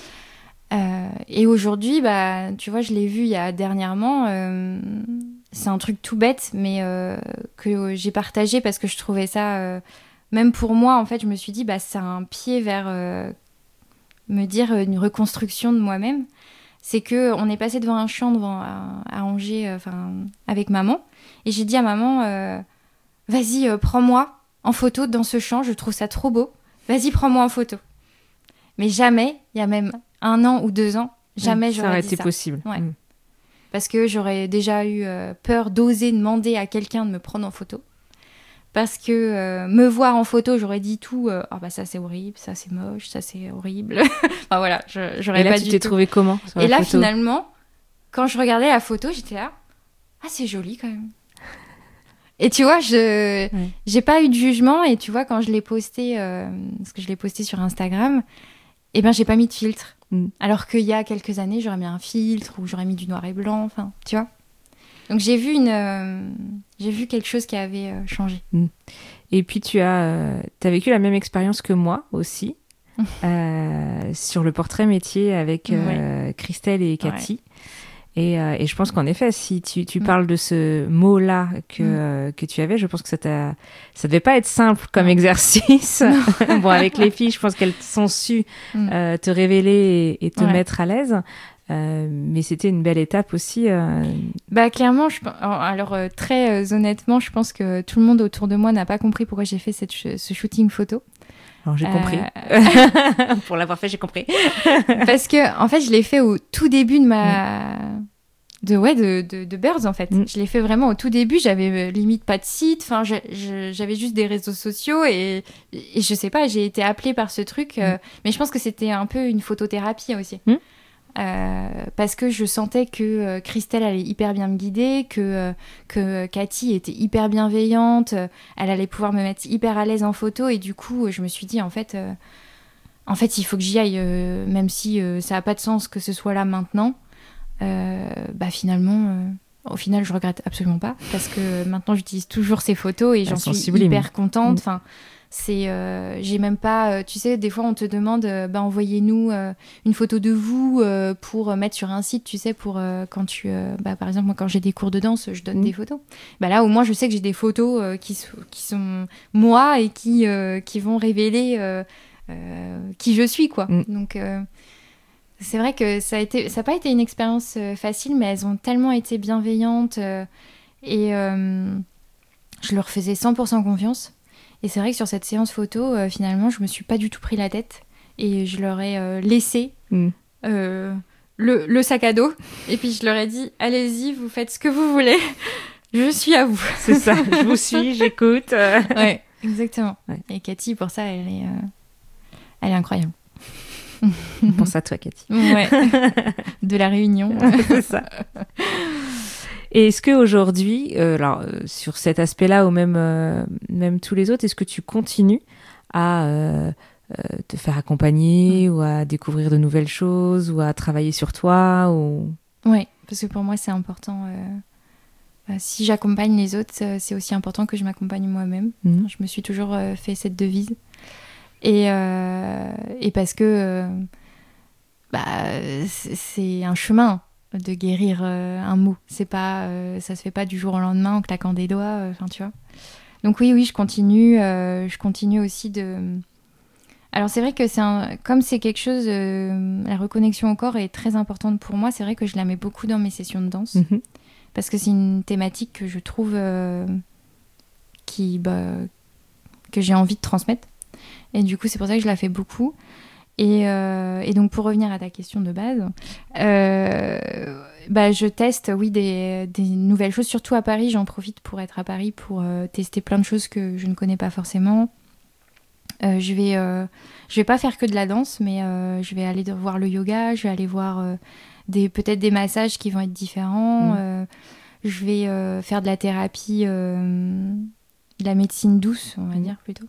euh, et aujourd'hui, bah, tu vois, je l'ai vu il y a dernièrement... Euh, c'est un truc tout bête, mais euh, que j'ai partagé parce que je trouvais ça... Euh, même pour moi, en fait, je me suis dit, bah, c'est un pied vers... Euh, me dire une reconstruction de moi-même. C'est qu'on est passé devant un champ devant, à, à Angers euh, avec maman. Et j'ai dit à maman, euh, vas-y, euh, prends-moi en photo dans ce champ. Je trouve ça trop beau. Vas-y, prends-moi en photo. Mais jamais, il y a même un an ou deux ans, jamais oui, j'aurais ça aurait dit été ça. possible. Ouais. Mm. Parce que j'aurais déjà eu euh, peur d'oser demander à quelqu'un de me prendre en photo. Parce que euh, me voir en photo, j'aurais dit tout. Ah euh, oh bah ça c'est horrible, ça c'est moche, ça c'est horrible. Enfin voilà, je, j'aurais Et là, pas tu du t'es tout. trouvé comment sur Et la là photo finalement, quand je regardais la photo, j'étais là, ah c'est joli quand même. Et tu vois, je ouais. j'ai pas eu de jugement. Et tu vois, quand je l'ai posté, euh, parce que je l'ai posté sur Instagram, eh ben j'ai pas mis de filtre. Mm. Alors qu'il y a quelques années, j'aurais mis un filtre ou j'aurais mis du noir et blanc. Enfin, tu vois. Donc j'ai vu une, euh, j'ai vu quelque chose qui avait euh, changé. Mm. Et puis tu as, euh, t'as vécu la même expérience que moi aussi euh, sur le portrait métier avec euh, ouais. Christelle et Cathy. Ouais. Et, euh, et je pense qu'en effet, si tu, tu mm. parles de ce mot-là que, mm. euh, que tu avais, je pense que ça t'a, ça devait pas être simple comme non. exercice. Bon, avec les filles, je pense qu'elles sont su mm. euh, te révéler et, et te ouais. mettre à l'aise. Euh, mais c'était une belle étape aussi. Euh... Bah clairement, je, alors euh, très euh, honnêtement, je pense que tout le monde autour de moi n'a pas compris pourquoi j'ai fait cette, ce shooting photo. Alors j'ai euh... compris. Pour l'avoir fait, j'ai compris. Parce que en fait, je l'ai fait au tout début de ma, mm. de ouais, de, de, de Birds en fait. Mm. Je l'ai fait vraiment au tout début. J'avais euh, limite pas de site. Enfin, je, je, j'avais juste des réseaux sociaux et, et je sais pas, j'ai été appelée par ce truc. Euh, mm. Mais je pense que c'était un peu une photothérapie aussi. Mm. Euh, parce que je sentais que euh, Christelle allait hyper bien me guider, que, euh, que Cathy était hyper bienveillante, euh, elle allait pouvoir me mettre hyper à l'aise en photo et du coup je me suis dit en fait, euh, en fait il faut que j'y aille, euh, même si euh, ça n'a pas de sens que ce soit là maintenant. Euh, bah finalement, euh, au final je regrette absolument pas parce que maintenant j'utilise toujours ces photos et j'en suis sublimes. Hyper contente. Enfin, mmh. C'est, euh, j'ai même pas, euh, tu sais, des fois on te demande, euh, bah envoyez-nous euh, une photo de vous euh, pour mettre sur un site, tu sais, pour euh, quand tu, euh, bah par exemple moi quand j'ai des cours de danse, je donne mmh. des photos. Bah là au moins je sais que j'ai des photos euh, qui, so- qui sont moi et qui euh, qui vont révéler euh, euh, qui je suis quoi. Mmh. Donc euh, c'est vrai que ça a été, ça n'a pas été une expérience euh, facile, mais elles ont tellement été bienveillantes euh, et euh, je leur faisais cent pour cent confiance. Et c'est vrai que sur cette séance photo, euh, finalement, je me suis pas du tout pris la tête et je leur ai euh, laissé mm. euh, le, le sac à dos et puis je leur ai dit allez-y, vous faites ce que vous voulez, je suis à vous. C'est ça, je vous suis, j'écoute. Euh... Ouais, exactement. Ouais. Et Cathy, pour ça, elle est, euh, elle est incroyable. On pense à toi, Cathy. Ouais. De la Réunion. C'est ça. Et est-ce qu'aujourd'hui, euh, alors, euh, sur cet aspect-là ou même, euh, même tous les autres, est-ce que tu continues à euh, euh, te faire accompagner mmh. ou à découvrir de nouvelles choses ou à travailler sur toi ou... Oui, parce que pour moi, c'est important. Euh, euh, si j'accompagne les autres, c'est aussi important que je m'accompagne moi-même. Mmh. Je me suis toujours euh, fait cette devise. Et, euh, et parce que euh, bah, c'est, c'est un chemin de guérir euh, un mot. C'est pas, euh, ça se fait pas du jour au lendemain en claquant des doigts. Enfin, euh, tu vois. Donc oui, oui, je continue. Euh, je continue aussi de... Alors c'est vrai que c'est un... comme c'est quelque chose... Euh, la reconnexion au corps est très importante pour moi. C'est vrai que je la mets beaucoup dans mes sessions de danse. Mm-hmm. Parce que c'est une thématique que je trouve... Euh, qui, bah, que j'ai envie de transmettre. Et du coup, c'est pour ça que je la fais beaucoup. Et, euh, et donc, pour revenir à ta question de base, euh, bah, je teste, oui, des, des nouvelles choses. Surtout à Paris, j'en profite pour être à Paris pour euh, tester plein de choses que je ne connais pas forcément. Euh, je vais, euh, je vais pas faire que de la danse, mais euh, je vais aller voir le yoga, je vais aller voir euh, des, peut-être des massages qui vont être différents. Mmh. Euh, je vais euh, faire de la thérapie, euh, de la médecine douce, on va mmh. dire plutôt.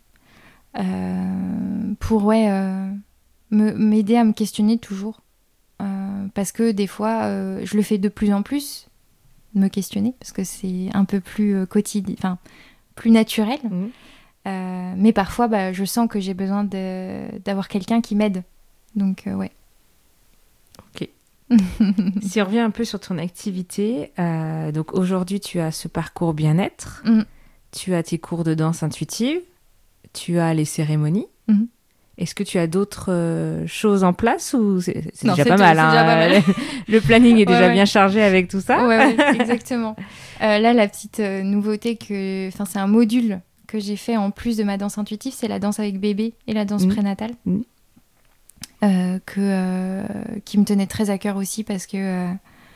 Euh, pour, ouais... Euh, Me, m'aider à me questionner toujours euh, parce que des fois euh, je le fais de plus en plus me questionner parce que c'est un peu plus euh, quotidien, enfin plus naturel. Mmh. Euh, mais parfois, bah, je sens que j'ai besoin de, d'avoir quelqu'un qui m'aide. Donc, euh, ouais. Ok. Si on revient un peu sur ton activité, euh, donc aujourd'hui, tu as ce parcours bien-être, mmh. tu as tes cours de danse intuitive, tu as les cérémonies. Mmh. Est-ce que tu as d'autres euh, choses en place ou c'est, c'est, non, déjà, c'est, pas mal, c'est hein, déjà pas mal. Le planning est déjà ouais, bien ouais. chargé avec tout ça. Ouais, ouais exactement. euh, là, la petite euh, nouveauté, que, c'est un module que j'ai fait en plus de ma danse intuitive, c'est la danse avec bébé et la danse mmh. prénatale. Mmh. Euh, que, euh, qui me tenait très à cœur aussi parce que, euh,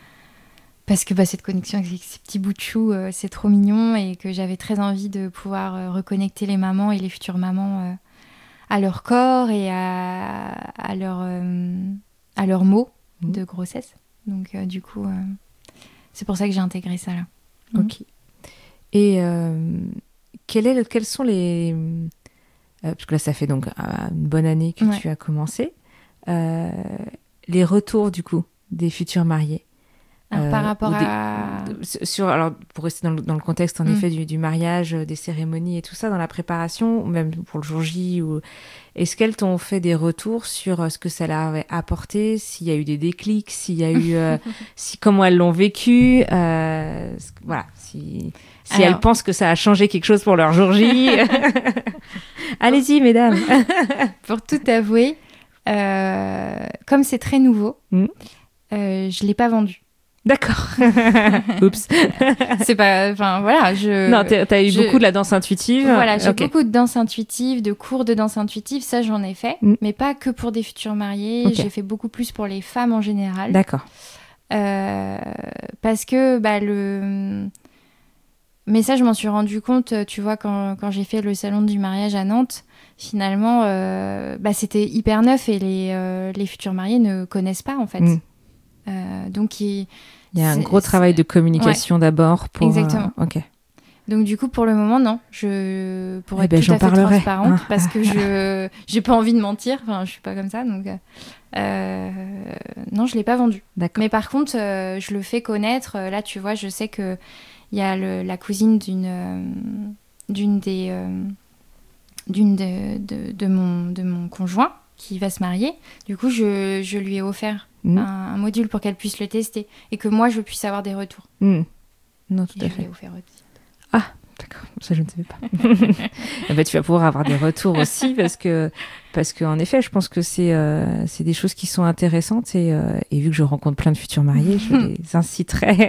parce que bah, cette connexion avec ces petits bouts de chou, euh, c'est trop mignon et que j'avais très envie de pouvoir euh, reconnecter les mamans et les futures mamans euh, à leur corps et à, à, leur, euh, à leurs mots mmh. de grossesse. Donc euh, du coup, euh, c'est pour ça que j'ai intégré ça là. Ok. Mmh. Et euh, quel est le, quels sont les... Euh, parce que là, ça fait donc une bonne année que ouais. tu as commencé. Euh, les retours, du coup, des futurs mariés. Alors, euh, par rapport des, à... Sur, alors, pour rester dans le, dans le contexte, en mmh. effet, du, du mariage, des cérémonies et tout ça, dans la préparation, ou même pour le jour J, ou... est-ce qu'elles t'ont fait des retours sur ce que ça leur avait apporté, s'il y a eu des déclics, s'il y a eu... euh, si, comment elles l'ont vécu, euh, voilà, si... Si alors... elles pensent que ça a changé quelque chose pour leur jour J. Allez-y, mesdames. Pour tout avouer, euh, comme c'est très nouveau, mmh. euh, je ne l'ai pas vendu. D'accord. Oups. C'est pas... Enfin, voilà, je... Non, t'as eu je, beaucoup de la danse intuitive. Voilà, j'ai okay. beaucoup de danse intuitive, de cours de danse intuitive, ça j'en ai fait, mmh. mais pas que pour des futurs mariés. Okay. J'ai fait beaucoup plus pour les femmes en général. D'accord. Euh, parce que, bah, le... Mais ça, je m'en suis rendu compte, tu vois, quand, quand j'ai fait le salon du mariage à Nantes, finalement, euh, bah, c'était hyper neuf et les, euh, les futurs mariés ne connaissent pas, en fait. Mmh. Euh, donc, il, il y a un gros travail de communication ouais. d'abord. Pour, exactement. Euh, ok. Donc, du coup, pour le moment, non. Je pourrais eh ben, être tout à fait parlerai. transparente ah. parce que je j'ai pas envie de mentir. Enfin, je suis pas comme ça, donc... Euh, non, je l'ai pas vendu. D'accord. Mais par contre, euh, je le fais connaître. Là, tu vois, je sais que il y a le, la cousine d'une, euh, d'une des euh, d'une de, de, de, mon, de mon conjoint qui va se marier. Du coup, je, je lui ai offert mmh. un, un module pour qu'elle puisse le tester et que moi, je puisse avoir des retours. Mmh. Non, tout et à je fait. l'ai offert aussi. Ah, d'accord. Ça, je ne savais pas. eh ben, tu vas pouvoir avoir des retours aussi parce que, parce qu'en effet, je pense que c'est, euh, c'est des choses qui sont intéressantes et, euh, et vu que je rencontre plein de futurs mariés, je les inciterai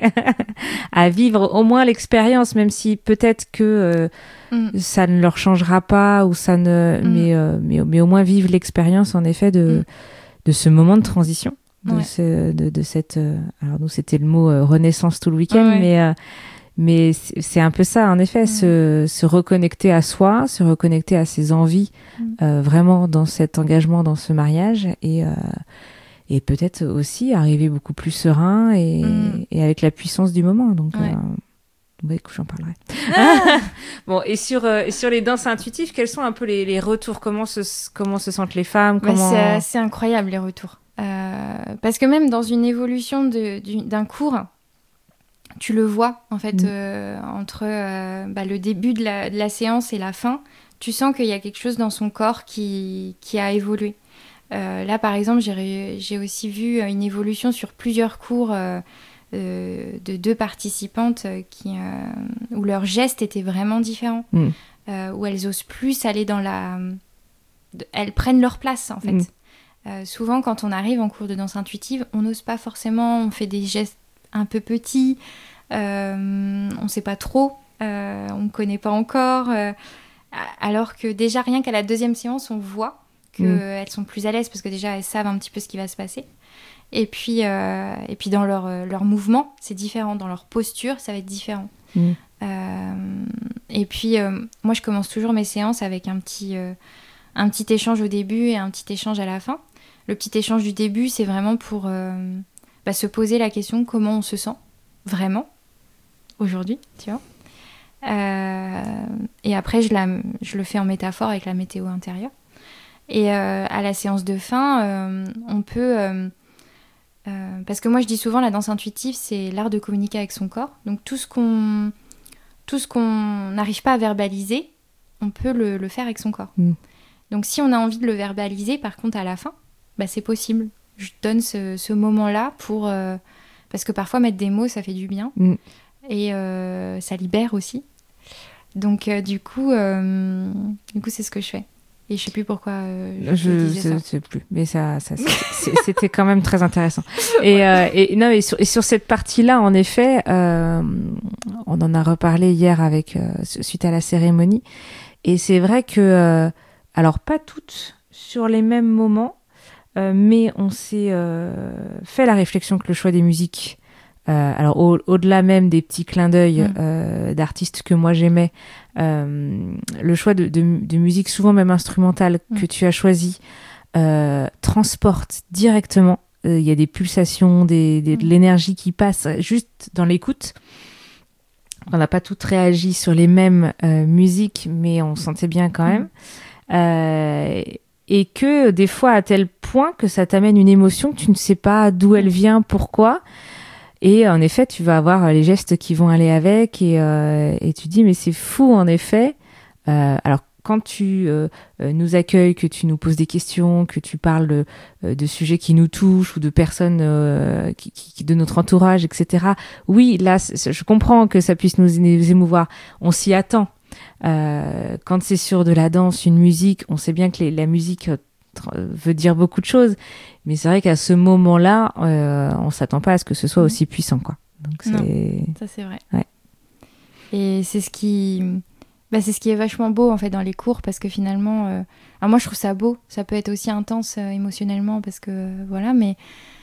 à vivre au moins l'expérience, même si peut-être que euh, mm. ça ne leur changera pas ou ça ne, mm. mais, euh, mais, mais au moins vivre l'expérience en effet de, mm. de ce moment de transition, de, ouais. ce, de, de cette, euh, alors nous c'était le mot euh, renaissance tout le week-end, ouais. mais euh, Mais c'est, c'est un peu ça, en effet, mmh. se, se reconnecter à soi, se reconnecter à ses envies, mmh. euh, vraiment dans cet engagement, dans ce mariage, et, euh, et peut-être aussi arriver beaucoup plus serein et, mmh. et avec la puissance du moment. Donc, ouais. euh, bah, écoute, j'en parlerai. Ah bon, et sur, euh, et sur les danses intuitives, quels sont un peu les, les retours ? Comment se, comment se sentent les femmes ? Comment... bah, c'est, c'est incroyable, les retours. Euh, parce que même dans une évolution de, du, d'un cours... Tu le vois, en fait, mmh. euh, entre euh, bah, le début de la, de la séance et la fin, tu sens qu'il y a quelque chose dans son corps qui, qui a évolué. Euh, là, par exemple, j'ai, j'ai aussi vu une évolution sur plusieurs cours euh, euh, de deux participantes qui, euh, où leurs gestes étaient vraiment différents, mmh. euh, où elles osent plus aller dans la... Elles prennent leur place, en fait. Mmh. Euh, souvent, quand on arrive en cours de danse intuitive, on n'ose pas forcément, on fait des gestes un peu petit, euh, on ne sait pas trop, euh, on ne connaît pas encore, euh, alors que déjà rien qu'à la deuxième séance, on voit qu'elles mmh. sont plus à l'aise parce que déjà elles savent un petit peu ce qui va se passer. Et puis, euh, et puis dans leur, leur mouvement, c'est différent, dans leur posture, ça va être différent. Mmh. Euh, et puis euh, moi je commence toujours mes séances avec un petit, euh, un petit échange au début et un petit échange à la fin. Le petit échange du début, c'est vraiment pour... Euh, Bah, se poser la question comment on se sent vraiment aujourd'hui, tu vois. Euh, et après, je, la, je le fais en métaphore avec la météo intérieure. Et euh, à la séance de fin, euh, on peut euh, Euh, parce que moi, je dis souvent, la danse intuitive, c'est l'art de communiquer avec son corps. Donc tout ce qu'on tout ce qu'on n'arrive pas à verbaliser, on peut le, le faire avec son corps. Mm. Donc si on a envie de le verbaliser, par contre, à la fin, bah, c'est possible. Je donne ce, ce moment-là pour... Euh, parce que parfois, mettre des mots, ça fait du bien. Mm. Et euh, ça libère aussi. Donc euh, du coup, euh, du coup, c'est ce que je fais. Et je sais plus pourquoi euh, je, je disais ça. sais plus, mais ça, ça c'est, c'était quand même très intéressant. Et, euh, et non, et sur, et sur cette partie-là, en effet, euh, on en a reparlé hier avec euh, suite à la cérémonie. Et c'est vrai que, euh, alors pas toutes sur les mêmes moments, euh, mais on s'est euh, fait la réflexion que le choix des musiques. Euh, alors au, au-delà même des petits clins d'œil mmh. euh, d'artistes que moi j'aimais, euh, le choix de, de, de musique souvent même instrumentale mmh. que tu as choisi euh, transporte directement. Il euh, y a des pulsations, des, des, mmh. de l'énergie qui passe juste dans l'écoute. On n'a pas toutes réagi sur les mêmes euh, musiques, mais on sentait bien quand même. Mmh. Euh, et que des fois à tel point que ça t'amène une émotion que tu ne sais pas d'où elle vient, pourquoi. Et en effet, tu vas avoir les gestes qui vont aller avec et, euh, et tu dis, mais c'est fou en effet. Euh, alors, quand tu euh, nous accueilles, que tu nous poses des questions, que tu parles de, de sujets qui nous touchent ou de personnes euh, qui, qui, de notre entourage, et cetera. Oui, là, je comprends que ça puisse nous émouvoir. On s'y attend. Euh, quand c'est sur de la danse, une musique, on sait bien que les, la musique veut dire beaucoup de choses. Mais c'est vrai qu'à ce moment-là, euh, on s'attend pas à ce que ce soit aussi puissant, quoi. Donc c'est... Non, ça c'est vrai. Ouais. Et c'est ce qui, bah, c'est ce qui est vachement beau en fait dans les cours parce que finalement, euh... alors moi je trouve ça beau. Ça peut être aussi intense euh, émotionnellement parce que euh, voilà, mais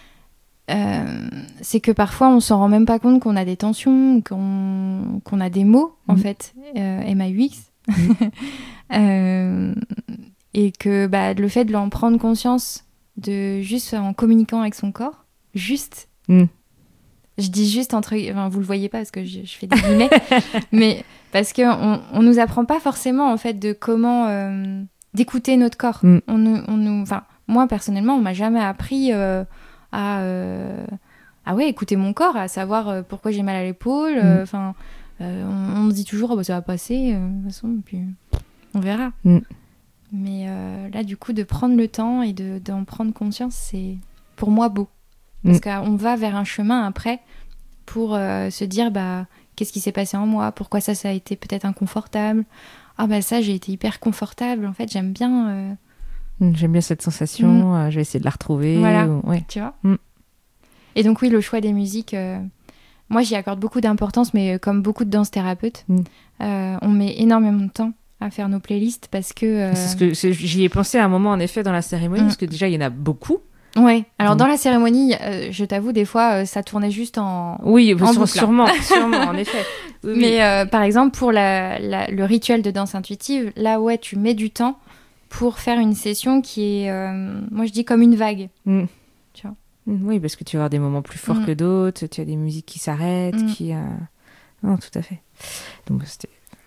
euh, c'est que parfois on s'en rend même pas compte qu'on a des tensions, qu'on, qu'on a des mots mmh. en fait, euh, M A U X. Mmh. euh... Et que bah, le fait de l'en prendre conscience de juste en communiquant avec son corps, juste, mm. je dis juste entre, enfin vous le voyez pas parce que je, je fais des guillemets, mais parce que on, on nous apprend pas forcément en fait de comment euh, d'écouter notre corps. Mm. On nous, on nous, enfin moi personnellement, on m'a jamais appris euh, à, euh, ah ouais, écouter mon corps, à savoir euh, pourquoi j'ai mal à l'épaule. Enfin, mm. euh, on, on me dit toujours, oh, bah, ça va passer, euh, de toute façon, puis on verra. Mm. Mais euh, là, du coup, de prendre le temps et de, d'en prendre conscience, c'est pour moi beau. Parce mmh. qu'on va vers un chemin après pour euh, se dire, bah, qu'est-ce qui s'est passé en moi ? Pourquoi ça, ça a été peut-être inconfortable ? Ah bah ça, j'ai été hyper confortable. En fait, j'aime bien... Euh... Mmh, j'aime bien cette sensation. Mmh. Euh, je vais essayer de la retrouver. Voilà, ou... ouais. tu vois. Mmh. Et donc oui, le choix des musiques... Euh... Moi, j'y accorde beaucoup d'importance, mais comme beaucoup de danse thérapeutes, mmh. euh, on met énormément de temps à faire nos playlists parce que... Euh... C'est ce que c'est, j'y ai pensé à un moment, en effet, dans la cérémonie, mmh. parce que déjà, il y en a beaucoup. Ouais, alors donc... dans la cérémonie, euh, je t'avoue, des fois, euh, ça tournait juste en Oui, en sûrement, sûrement, sûrement, en effet. Oui, Mais oui. Euh, par exemple, pour la, la, le rituel de danse intuitive, là, ouais, tu mets du temps pour faire une session qui est, euh, moi, je dis comme une vague. Mmh. Tu vois. Oui, parce que tu vas avoir des moments plus forts mmh. que d'autres, tu as des musiques qui s'arrêtent, mmh. qui... Euh... Non, tout à fait. Donc, c'était...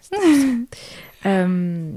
euh...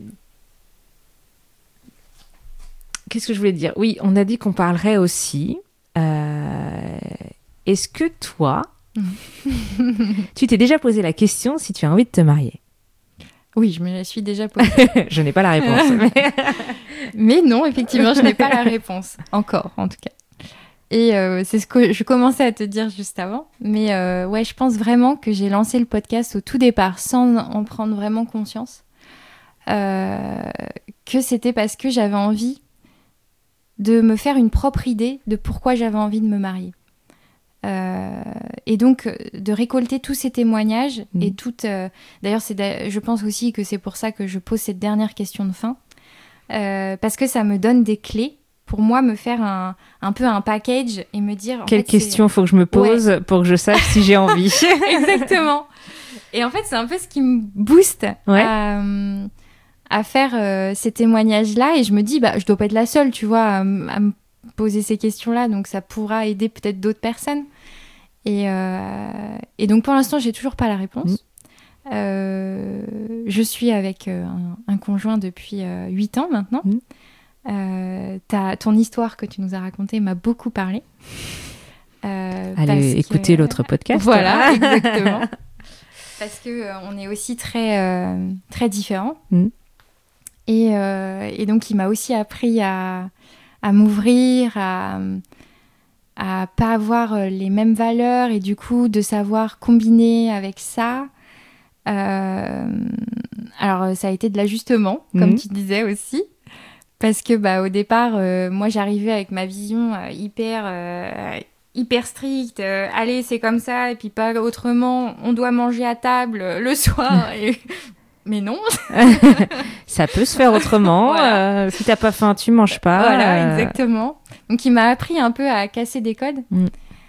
Qu'est-ce que je voulais dire ? Oui, on a dit qu'on parlerait aussi. Euh... Est-ce que toi, tu t'es déjà posé la question si tu as envie de te marier ? Oui, je me la suis déjà posée. Je n'ai pas la réponse. mais... mais non, effectivement, je n'ai pas la réponse. Encore, en tout cas. Et euh, c'est ce que je commençais à te dire juste avant. Mais euh, ouais, je pense vraiment que j'ai lancé le podcast au tout départ, sans en prendre vraiment conscience. Euh, que c'était parce que j'avais envie de me faire une propre idée de pourquoi j'avais envie de me marier. Euh, et donc, de récolter tous ces témoignages. Mmh. Et toutes, euh, d'ailleurs, c'est, je pense aussi que c'est pour ça que je pose cette dernière question de fin. Euh, parce que ça me donne des clés pour moi, me faire un, un peu un package et me dire... Quelle question faut que je me pose ouais. pour que je sache si j'ai envie. Exactement. Et en fait, c'est un peu ce qui me booste ouais. à, à faire euh, ces témoignages-là. Et je me dis, bah, je dois pas être la seule, tu vois, à, à me poser ces questions-là. Donc, ça pourra aider peut-être d'autres personnes. Et, euh, et donc, pour l'instant, j'ai toujours pas la réponse. Mmh. Euh, je suis avec euh, un, un conjoint depuis euh, huit ans maintenant. Mmh. Euh, ta, ton histoire que tu nous as racontée m'a beaucoup parlé. Euh, Allez écouter que... l'autre podcast. Voilà, exactement. Parce que euh, on est aussi très euh, très différents. Mm. Et, euh, et donc il m'a aussi appris à à m'ouvrir, à à pas avoir les mêmes valeurs et du coup de savoir combiner avec ça. Euh, alors ça a été de l'ajustement, comme mm. tu disais aussi. Parce que bah, au départ, euh, moi j'arrivais avec ma vision euh, hyper, euh, hyper stricte. Euh, allez, c'est comme ça, et puis pas autrement. On doit manger à table euh, le soir. Et... Mais non. Ça peut se faire autrement. Voilà. Euh, si t'as pas faim, tu manges pas. Voilà, euh... exactement. Donc il m'a appris un peu à casser des codes. Mm.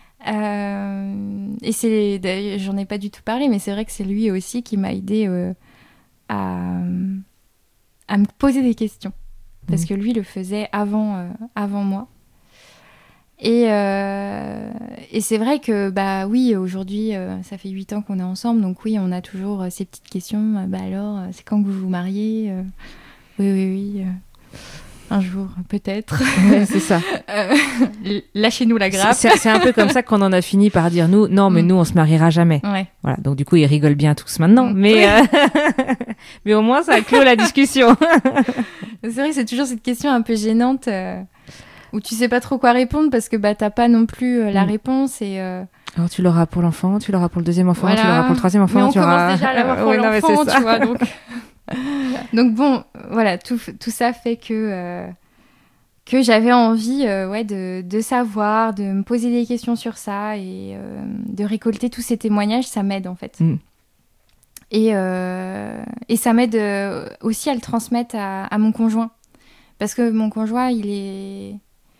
Euh, et c'est, d'ailleurs, j'en ai pas du tout parlé, mais c'est vrai que c'est lui aussi qui m'a aidé euh, à, à me poser des questions. Parce que lui le faisait avant, euh, avant moi. Et, euh, et c'est vrai que, bah oui, aujourd'hui, euh, ça fait huit ans qu'on est ensemble, donc oui, on a toujours euh, ces petites questions. Euh, bah alors, euh, c'est quand que vous vous mariez euh, Oui, oui, oui. Euh, un jour, peut-être. Ouais, c'est ça. euh, lâchez-nous la grappe. C'est, c'est un peu comme ça qu'on en a fini par dire, nous, non, mais mm. nous, on se mariera jamais. Ouais. Voilà, donc du coup, ils rigolent bien tous maintenant. Mm. Mais, oui. euh... mais au moins, ça a clos la discussion. C'est vrai que c'est toujours cette question un peu gênante euh, où tu sais pas trop quoi répondre parce que bah, t'as pas non plus euh, la mm. réponse. Et, euh... Alors, tu l'auras pour l'enfant, tu l'auras pour le deuxième enfant, voilà. tu l'auras pour le troisième enfant. Mais on tu commence auras... déjà à l'avoir pour oui, l'enfant, non, tu vois. Donc... donc bon, voilà, tout, tout ça fait que, euh, que j'avais envie euh, ouais, de, de savoir, de me poser des questions sur ça et euh, de récolter tous ces témoignages, ça m'aide en fait. Mm. Et, euh, et ça m'aide euh, aussi à le transmettre à, à mon conjoint. Parce que mon conjoint, il est...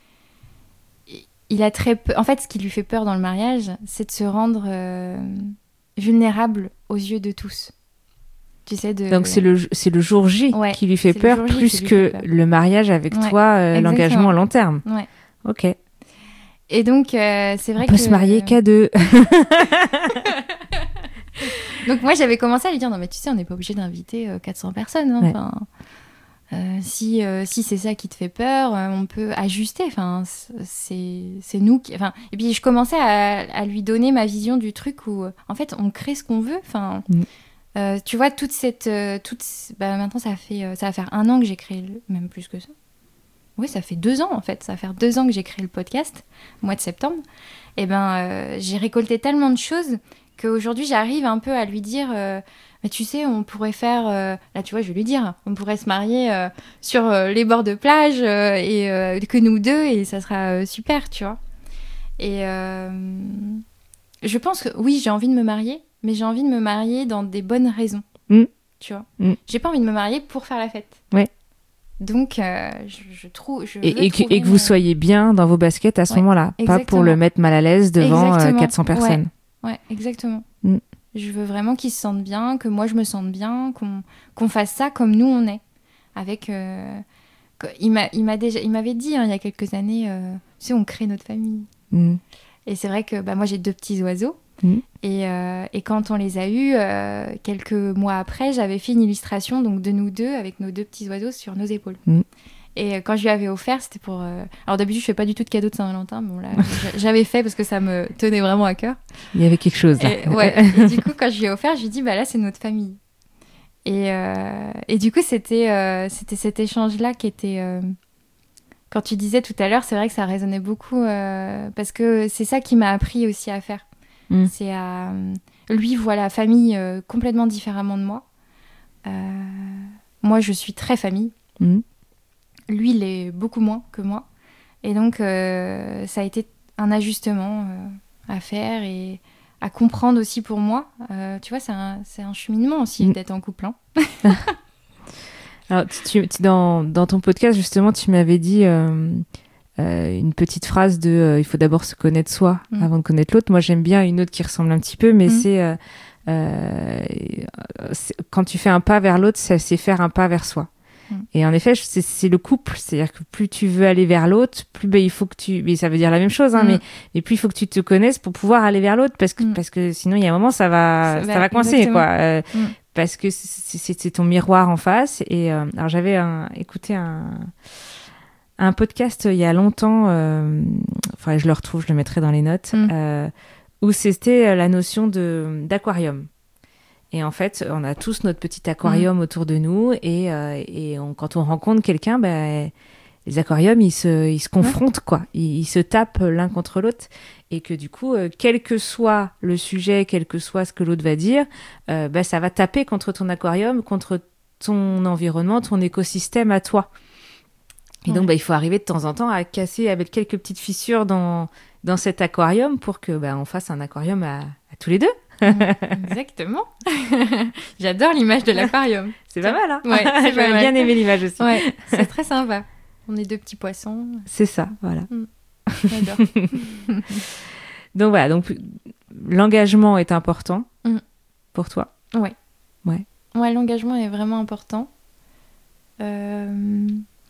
Il a très peu... En fait, ce qui lui fait peur dans le mariage, c'est de se rendre euh, vulnérable aux yeux de tous. Tu sais, de... Donc, c'est le, c'est le jour J ouais, qui lui fait peur, plus que peur. Le mariage avec ouais, toi, euh, l'engagement à long terme. Ouais. Ok. Et donc, euh, c'est vrai On peut que... se marier qu'à deux. Donc moi j'avais commencé à lui dire non mais tu sais on n'est pas obligé d'inviter euh, quatre cents personnes hein. Ouais. Enfin, euh, si, euh, si c'est ça qui te fait peur euh, on peut ajuster enfin, c'est, c'est nous qui... enfin, et puis je commençais à, à lui donner ma vision du truc où en fait on crée ce qu'on veut enfin, mm. euh, tu vois toute cette, euh, toute... Bah, maintenant ça, fait, euh, ça va faire un an que j'ai créé le... même plus que ça oui ça fait deux ans en fait ça va faire deux ans que j'ai créé le podcast au mois de septembre et ben euh, j'ai récolté tellement de choses qu'aujourd'hui, j'arrive un peu à lui dire euh, mais tu sais, on pourrait faire... Euh, là, tu vois, je vais lui dire, on pourrait se marier euh, sur euh, les bords de plage euh, et euh, que nous deux, et ça sera euh, super, tu vois. Et euh, je pense que, oui, j'ai envie de me marier, mais j'ai envie de me marier dans des bonnes raisons, mmh. tu vois. Mmh. J'ai pas envie de me marier pour faire la fête. Ouais. Donc, euh, je, je trouve... Je et, et, que, et que vous soyez bien dans vos baskets à ce ouais, moment-là, exactement. Pas pour le mettre mal à l'aise devant euh, quatre cents personnes. Ouais. Ouais, exactement. Mm. Je veux vraiment qu'ils se sentent bien, que moi je me sente bien, qu'on, qu'on fasse ça comme nous on est. Avec, euh, il, m'a, il, m'a déjà, il m'avait dit hein, il y a quelques années, euh, tu sais, on crée notre famille. Mm. Et c'est vrai que bah, moi j'ai deux petits oiseaux. Mm. Et, euh, et quand on les a eus, euh, quelques mois après, j'avais fait une illustration donc, de nous deux avec nos deux petits oiseaux sur nos épaules. Mm. Et quand je lui avais offert, c'était pour... Euh... Alors d'habitude, je fais pas du tout de cadeaux de Saint-Valentin, mais bon, là, j'avais fait parce que ça me tenait vraiment à cœur. Il y avait quelque chose, là. Et, ouais. Et du coup, quand je lui ai offert, je lui ai dit, bah là, c'est notre famille. Et, euh... et du coup, c'était, euh... c'était cet échange-là qui était... Euh... Quand tu disais tout à l'heure, c'est vrai que ça résonnait beaucoup, euh... parce que c'est ça qui m'a appris aussi à faire. Mm. C'est à... Lui voit la famille euh, complètement différemment de moi. Euh... Moi, je suis très famille. Mm. Lui, il est beaucoup moins que moi. Et donc, euh, ça a été un ajustement euh, à faire et à comprendre aussi pour moi. Euh, tu vois, c'est un, c'est un cheminement aussi mmh. d'être en couple. Hein. Alors, tu, tu, dans, dans ton podcast, justement, tu m'avais dit euh, euh, une petite phrase de euh, « il faut d'abord se connaître soi mmh. avant de connaître l'autre ». Moi, j'aime bien une autre qui ressemble un petit peu, mais mmh. c'est, euh, euh, c'est... Quand tu fais un pas vers l'autre, c'est, c'est faire un pas vers soi. Et en effet, c'est, c'est le couple, c'est-à-dire que plus tu veux aller vers l'autre, plus ben, il faut que tu... Mais ça veut dire la même chose, hein, mm. mais, mais plus il faut que tu te connaisses pour pouvoir aller vers l'autre, parce que, mm. parce que sinon, il y a un moment, ça va, ça, ça va, va coincer, exactement. Quoi. Euh, mm. Parce que c'est, c'est, c'est ton miroir en face. Et euh, alors, j'avais un, écouté un, un podcast il y a longtemps, euh, faudrait que je le retrouve, je le mettrai dans les notes, mm. euh, où c'était la notion de, d'aquarium. Et en fait, on a tous notre petit aquarium mmh. autour de nous et, euh, et on, quand on rencontre quelqu'un, bah, les aquariums, ils se, ils se confrontent, quoi. Ils, ils se tapent l'un contre l'autre et que du coup, euh, quel que soit le sujet, quel que soit ce que l'autre va dire, euh, bah, ça va taper contre ton aquarium, contre ton environnement, ton écosystème à toi. Et ouais. donc, bah, il faut arriver de temps en temps à casser, à mettre quelques petites fissures dans, dans cet aquarium pour que bah, on fasse un aquarium à, à tous les deux. Exactement. J'adore l'image de l'aquarium. C'est pas mal, hein. Ouais, c'est J'avais bien aimé l'image aussi. Ouais, c'est très sympa. On est deux petits poissons. C'est ça, voilà. Mm. J'adore. Donc voilà, donc l'engagement est important mm. pour toi. Ouais. Ouais. Ouais, l'engagement est vraiment important. Euh...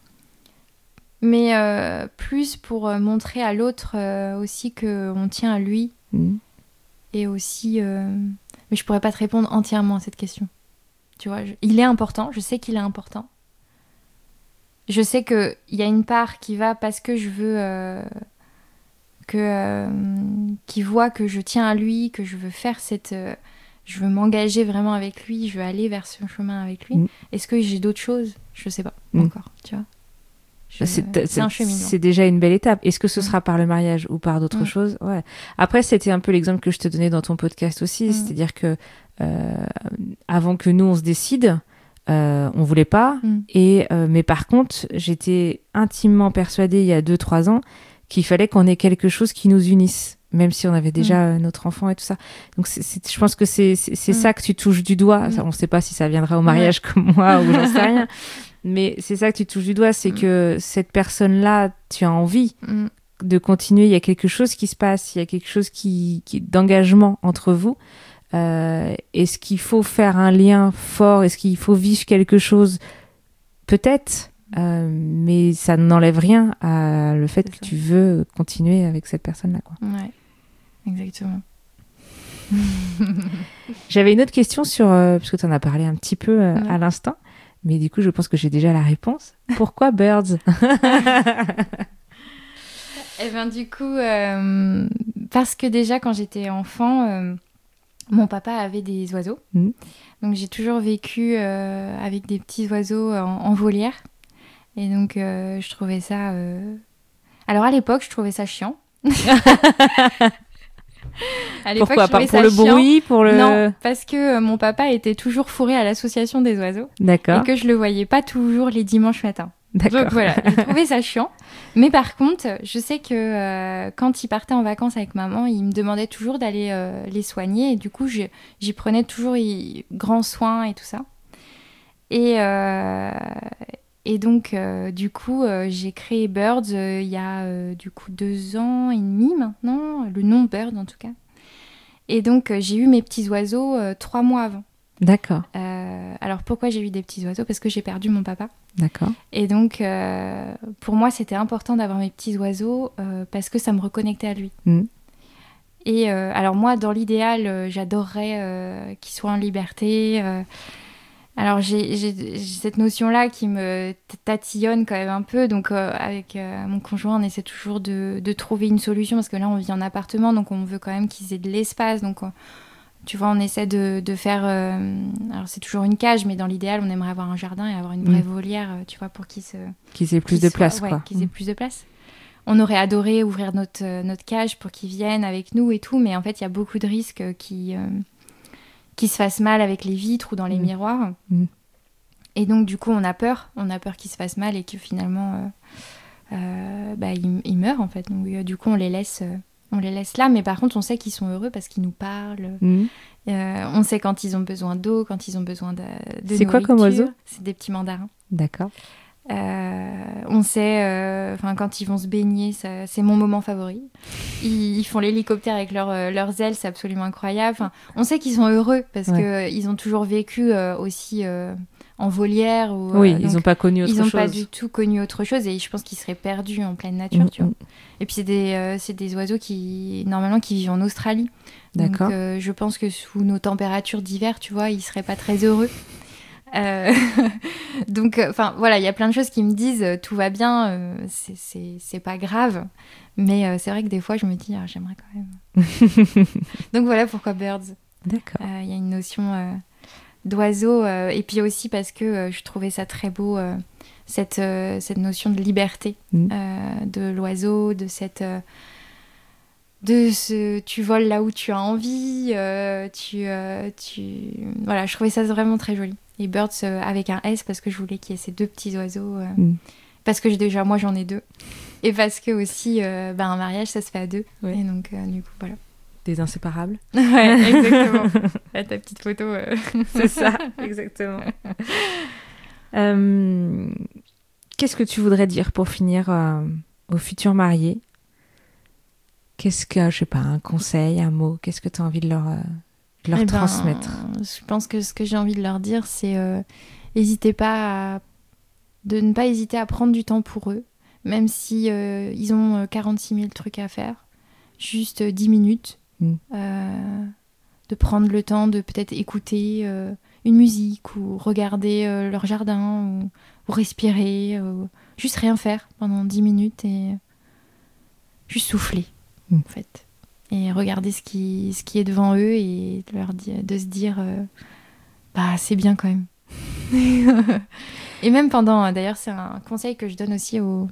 Mais euh, plus pour montrer à l'autre euh, aussi qu'on tient à lui. Mm. Et aussi... Euh... Mais je pourrais pas te répondre entièrement à cette question. Tu vois, je... il est important, je sais qu'il est important. Je sais qu'il y a une part qui va parce que je veux... Euh... que euh... qui voit que je tiens à lui, que je veux faire cette... Euh... Je veux m'engager vraiment avec lui, je veux aller vers ce chemin avec lui. Mm. Est-ce que j'ai d'autres choses ? Je sais pas mm. encore, tu vois. Je... C'est, c'est un cheminement. C'est déjà une belle étape. Est-ce que ce mmh. sera par le mariage ou par d'autres mmh. choses ? Ouais. Après, c'était un peu l'exemple que je te donnais dans ton podcast aussi. Mmh. C'est-à-dire que euh, avant que nous, on se décide, euh, on voulait pas. Mmh. Et, euh, mais par contre, j'étais intimement persuadée il y a deux trois ans qu'il fallait qu'on ait quelque chose qui nous unisse, même si on avait déjà mmh. notre enfant et tout ça. Donc, c'est, c'est, je pense que c'est, c'est, c'est mmh. ça que tu touches du doigt. Mmh. Ça, on ne sait pas si ça viendra au mariage ouais. comme moi ou j'en sais rien. Mais c'est ça que tu touches du doigt, c'est mmh. que cette personne-là, tu as envie mmh. de continuer. Il y a quelque chose qui se passe, il y a quelque chose qui, qui d'engagement entre vous. Euh, est-ce qu'il faut faire un lien fort ? Est-ce qu'il faut vivre quelque chose ? Peut-être, euh, mais ça n'enlève rien à le fait c'est que ça. Tu veux continuer avec cette personne-là, quoi. Ouais, exactement. J'avais une autre question sur, euh, parce que tu en as parlé un petit peu euh, ouais. à l'instant. Mais du coup, je pense que j'ai déjà la réponse. Pourquoi Birds ? Eh bien, du coup, euh, parce que déjà, quand j'étais enfant, euh, mon papa avait des oiseaux. Mmh. Donc, j'ai toujours vécu euh, avec des petits oiseaux en, en volière. Et donc, euh, je trouvais ça... Euh... Alors, à l'époque, je trouvais ça chiant. Pourquoi pas pour le chiant. Bruit, pour le non, parce que euh, mon papa était toujours fourré à l'association des oiseaux. D'accord. Et que je le voyais pas toujours les dimanches matins. D'accord. Donc voilà, j'ai trouvé ça chiant. Mais par contre, je sais que euh, quand il partait en vacances avec maman, il me demandait toujours d'aller euh, les soigner et du coup, je, j'y prenais toujours y, grand soin et tout ça. Et euh, et donc euh, du coup, euh, j'ai créé Birds euh, il y a euh, du coup deux ans et demi maintenant, le nom Bird en tout cas. Et donc euh, j'ai eu mes petits oiseaux euh, trois mois avant. D'accord. Euh, alors pourquoi j'ai eu des petits oiseaux ? Parce que j'ai perdu mon papa. D'accord. Et donc euh, pour moi c'était important d'avoir mes petits oiseaux euh, parce que ça me reconnectait à lui. Mmh. Et euh, alors moi dans l'idéal euh, j'adorerais euh, qu'ils soient en liberté. Euh, alors j'ai, j'ai, j'ai cette notion-là qui me tatillonne quand même un peu. Donc euh, avec euh, mon conjoint on essaie toujours de, de trouver une solution parce que là on vit en appartement donc on veut quand même qu'ils aient de l'espace. Donc on, tu vois, on essaie de, de faire... Euh, alors, c'est toujours une cage, mais dans l'idéal, on aimerait avoir un jardin et avoir une vraie mmh. volière, tu vois, pour qu'ils se... Qu'ils aient plus qu'ils de soient, place, ouais, quoi. qu'ils aient mmh. plus de place. On aurait adoré ouvrir notre, notre cage pour qu'ils viennent avec nous et tout, mais en fait, il y a beaucoup de risques qui, euh, qui se fassent mal avec les vitres ou dans les mmh. miroirs. Mmh. Et donc, du coup, on a peur. On a peur qu'ils se fassent mal et que finalement, euh, euh, bah, ils, ils meurent, en fait. Donc, euh, du coup, on les laisse... Euh, On les laisse là, mais par contre, on sait qu'ils sont heureux parce qu'ils nous parlent. Mmh. Euh, on sait quand ils ont besoin d'eau, quand ils ont besoin de, de C'est nourriture. Quoi comme oiseau ? C'est des petits mandarins. D'accord. Euh, on sait, enfin, euh, quand ils vont se baigner, ça, c'est mon moment favori. Ils, ils font l'hélicoptère avec leur, euh, leurs ailes, c'est absolument incroyable. Enfin, on sait qu'ils sont heureux parce ouais. qu'ils ont toujours vécu euh, aussi euh, en volière. Ou, oui, euh, ils n'ont pas connu autre ils chose. Ils n'ont pas du tout connu autre chose et je pense qu'ils seraient perdus en pleine nature, mmh, tu vois. Mmh. Et puis c'est des, euh, c'est des oiseaux qui, normalement, qui vivent en Australie. D'accord. Donc euh, je pense que sous nos températures d'hiver, tu vois, ils ne seraient pas très heureux. Euh, donc, enfin, euh, voilà, il y a plein de choses qui me disent euh, tout va bien, euh, c'est, c'est, c'est pas grave. Mais euh, c'est vrai que des fois, je me dis, ah, j'aimerais quand même. Donc voilà pourquoi Birds. D'accord. Il euh, y a une notion euh, d'oiseau. Euh, et puis aussi parce que euh, je trouvais ça très beau, euh, cette, euh, cette notion de liberté mm. euh, de l'oiseau, de cette... Euh, de ce tu voles là où tu as envie, euh, tu, euh, tu... Voilà, je trouvais ça vraiment très joli. Et Birds euh, avec un S parce que je voulais qu'il y ait ces deux petits oiseaux. Euh, mm. Parce que déjà, moi, j'en ai deux. Et parce que aussi, euh, bah, un mariage, ça se fait à deux. Ouais. Et donc, euh, du coup, voilà. Des inséparables. Ouais, exactement. Là, ta petite photo. Euh... C'est ça, exactement. euh, qu'est-ce que tu voudrais dire pour finir euh, aux futurs mariés ? Qu'est-ce que, je sais pas, un conseil, un mot, qu'est-ce que tu as envie de leur, euh, de leur eh transmettre ? Ben, je pense que ce que j'ai envie de leur dire, c'est euh, n'hésitez pas à, de ne pas hésiter à prendre du temps pour eux, même si euh, ils ont quarante-six mille trucs à faire, juste dix minutes, mm. euh, de prendre le temps de peut-être écouter euh, une musique ou regarder euh, leur jardin ou, ou respirer, ou juste rien faire pendant dix minutes et juste souffler. En fait, et regarder ce qui, ce qui est devant eux et de, leur dire, de se dire euh, bah c'est bien quand même. Et même pendant, d'ailleurs c'est un conseil que je donne aussi aux,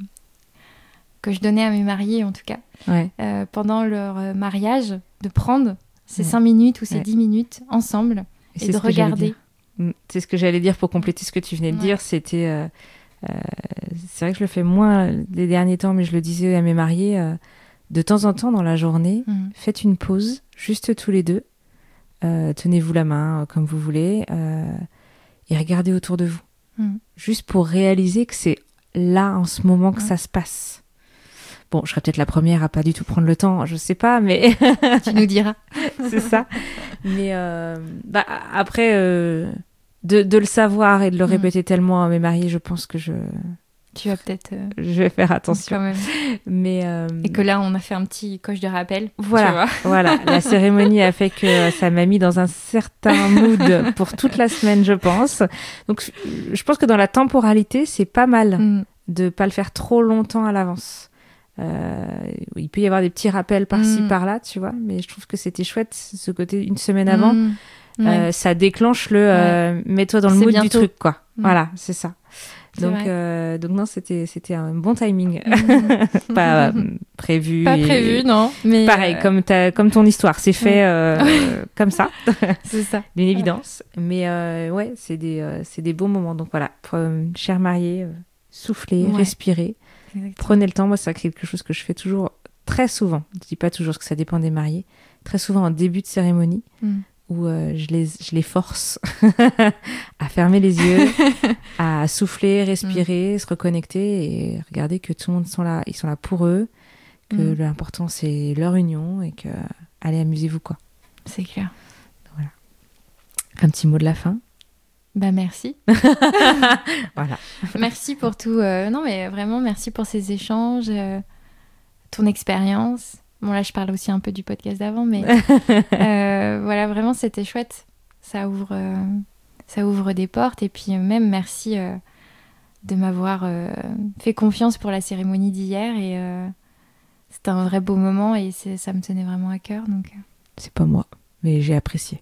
que je donnais à mes mariés en tout cas, ouais. euh, pendant leur mariage, de prendre ces ouais. cinq minutes ou ces ouais. dix minutes ensemble et, et de regarder. C'est ce que j'allais dire pour compléter ce que tu venais de ouais. dire, c'était euh, euh, c'est vrai que je le fais moins les derniers temps, mais je le disais à mes mariés, euh, de temps en temps dans la journée, mmh. faites une pause, juste tous les deux, euh, tenez-vous la main euh, comme vous voulez, euh, et regardez autour de vous. Mmh. Juste pour réaliser que c'est là, en ce moment, que mmh. ça se passe. Bon, je serais peut-être la première à pas du tout prendre le temps, je sais pas, mais... Tu nous diras. C'est ça. Mais euh, bah, après, euh, de, de le savoir et de le mmh. répéter tellement à mes mariés, je pense que je... Tu vas peut-être... Euh... Je vais faire attention. Quand même. Mais euh... Et que là, on a fait un petit coche de rappel. Voilà, tu vois. Voilà. La cérémonie a fait que ça m'a mis dans un certain mood pour toute la semaine, je pense. Donc, je pense que dans la temporalité, c'est pas mal mm. de pas le faire trop longtemps à l'avance. Euh, il peut y avoir des petits rappels par-ci, mm. par-là, tu vois. Mais je trouve que c'était chouette, ce côté une semaine avant. Mm. Ouais. Euh, ça déclenche le euh, ouais. mets-toi dans le c'est mood bientôt. Du truc, quoi. Mm. Voilà, c'est ça. Donc, euh, donc non, c'était, c'était un bon timing. Mmh. Pas euh, prévu. Pas et... prévu, non. Mais pareil, euh... comme, ta, comme ton histoire. C'est fait euh, comme ça. C'est ça. D'une évidence. Mais euh, ouais, c'est des, euh, c'est des beaux moments. Donc voilà, pour, euh, chers mariés, euh, soufflez, ouais. respirez. Exactement. Prenez le temps. Moi, c'est quelque chose que je fais toujours, très souvent. Je dis pas toujours parce que ça dépend des mariés. Très souvent en début de cérémonie. Mmh. Où euh, je, les, je les force à fermer les yeux, à souffler, respirer, mmh. se reconnecter et regarder que tout le monde sont là, ils sont là pour eux, que mmh. l'important c'est leur union et que allez, amusez-vous quoi. C'est clair. Voilà. Un petit mot de la fin. Bah merci. Voilà. Merci pour tout. Euh, non mais vraiment merci pour ces échanges, euh, ton expérience. Bon, là, je parle aussi un peu du podcast d'avant, mais euh, voilà, vraiment, c'était chouette. Ça ouvre, euh, ça ouvre des portes. Et puis, même, merci euh, de m'avoir euh, fait confiance pour la cérémonie d'hier. Et euh, c'était un vrai beau moment et c'est, ça me tenait vraiment à cœur. Donc... C'est pas moi, mais j'ai apprécié.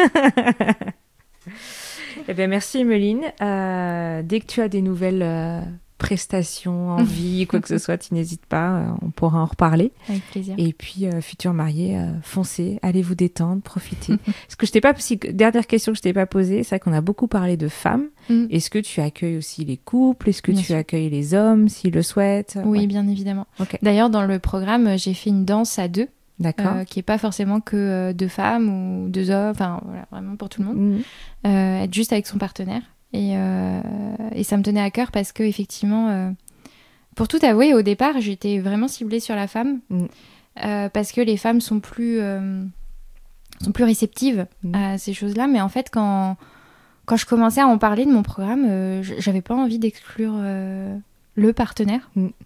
Eh bien, merci, Emeline. Euh, dès que tu as des nouvelles... Euh... prestations, envie, quoi que ce soit, tu n'hésites pas, euh, on pourra en reparler. Avec plaisir. Et puis, euh, futurs mariés, euh, foncez, allez vous détendre, profitez. Parce que je t'ai pas, si, dernière question que je t'ai pas posée, c'est vrai qu'on a beaucoup parlé de femmes. Mm. Est-ce que tu accueilles aussi les couples ? Est-ce que bien tu sûr. Accueilles les hommes s'ils le souhaitent ? Oui, ouais. Bien évidemment. Okay. D'ailleurs, dans le programme, j'ai fait une danse à deux. D'accord. Euh, qui n'est pas forcément que euh, deux femmes ou deux hommes, enfin voilà, vraiment pour tout le monde. Mm. Euh, être juste avec son partenaire. Et, euh, et ça me tenait à cœur parce que effectivement, euh, pour tout avouer, au départ, j'étais vraiment ciblée sur la femme mm. euh, parce que les femmes sont plus, euh, sont plus réceptives mm. à ces choses-là. Mais en fait, quand, quand je commençais à en parler de mon programme, euh, j'avais pas envie d'exclure euh, le partenaire. Mm.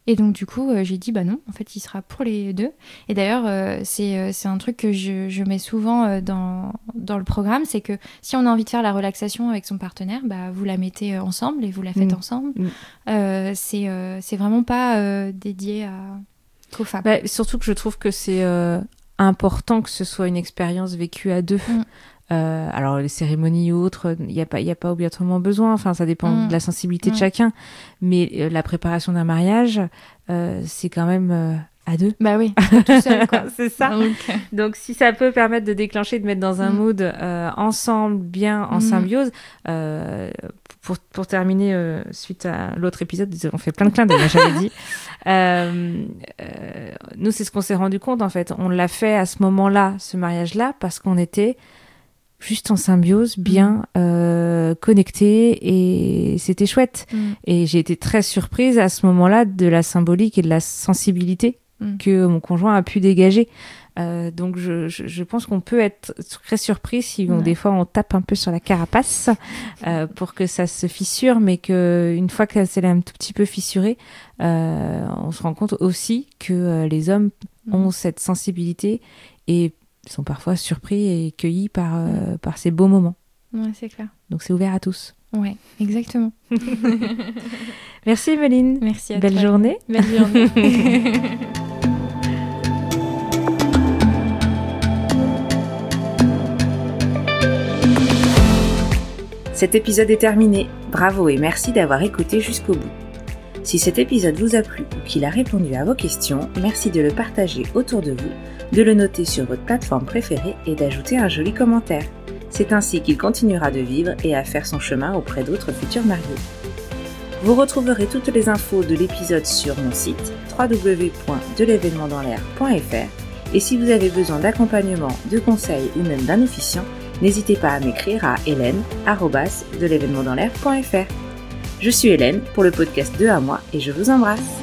Et donc, du coup, euh, j'ai dit, bah non, en fait, il sera pour les deux. Et d'ailleurs, euh, c'est, euh, c'est un truc que je, je mets souvent euh, dans, dans le programme, c'est que si on a envie de faire la relaxation avec son partenaire, bah, vous la mettez euh, ensemble et vous la faites mmh. ensemble. Mmh. Euh, c'est, euh, c'est vraiment pas euh, dédié à... qu'aux femmes. Bah, surtout que je trouve que c'est euh, important que ce soit une expérience vécue à deux. Mmh. Euh, alors les cérémonies ou autres, il n'y a pas, il y a pas obligatoirement besoin. Enfin, ça dépend mmh. de la sensibilité mmh. de chacun. Mais euh, la préparation d'un mariage, euh, c'est quand même euh, à deux. Bah oui, tout seul, quoi. C'est ça. Donc... Donc, si ça peut permettre de déclencher, de mettre dans un mmh. mood euh, ensemble, bien en mmh. symbiose. Euh, pour pour terminer, euh, suite à l'autre épisode, on fait plein de clins d'œil, j'avais dit. Euh, euh, nous, c'est ce qu'on s'est rendu compte en fait. On l'a fait à ce moment-là, ce mariage-là, parce qu'on était juste en symbiose, bien euh, connectés, et c'était chouette. Mm. Et j'ai été très surprise à ce moment-là de la symbolique et de la sensibilité mm. que mon conjoint a pu dégager. Euh, donc je, je, je pense qu'on peut être très surpris si on, ouais. des fois on tape un peu sur la carapace euh, pour que ça se fissure, mais qu'une fois que c'est un tout petit peu fissuré, euh, on se rend compte aussi que euh, les hommes mm. ont cette sensibilité et sont parfois surpris et cueillis par, euh, mmh. par ces beaux moments. Ouais, c'est clair. Donc c'est ouvert à tous. Ouais, exactement. Merci Emeline. Merci à Belle toi. journée. Belle journée. Cet épisode est terminé. Bravo et merci d'avoir écouté jusqu'au bout. Si cet épisode vous a plu ou qu'il a répondu à vos questions, merci de le partager autour de vous, de le noter sur votre plateforme préférée et d'ajouter un joli commentaire. C'est ainsi qu'il continuera de vivre et à faire son chemin auprès d'autres futurs mariés. Vous retrouverez toutes les infos de l'épisode sur mon site w w w point de l'événement dans l'air point f r et si vous avez besoin d'accompagnement, de conseils ou même d'un officiant, n'hésitez pas à m'écrire à hélène arobase de l'événement dans l'air point f r. Je suis Hélène pour le podcast deux à moi et je vous embrasse.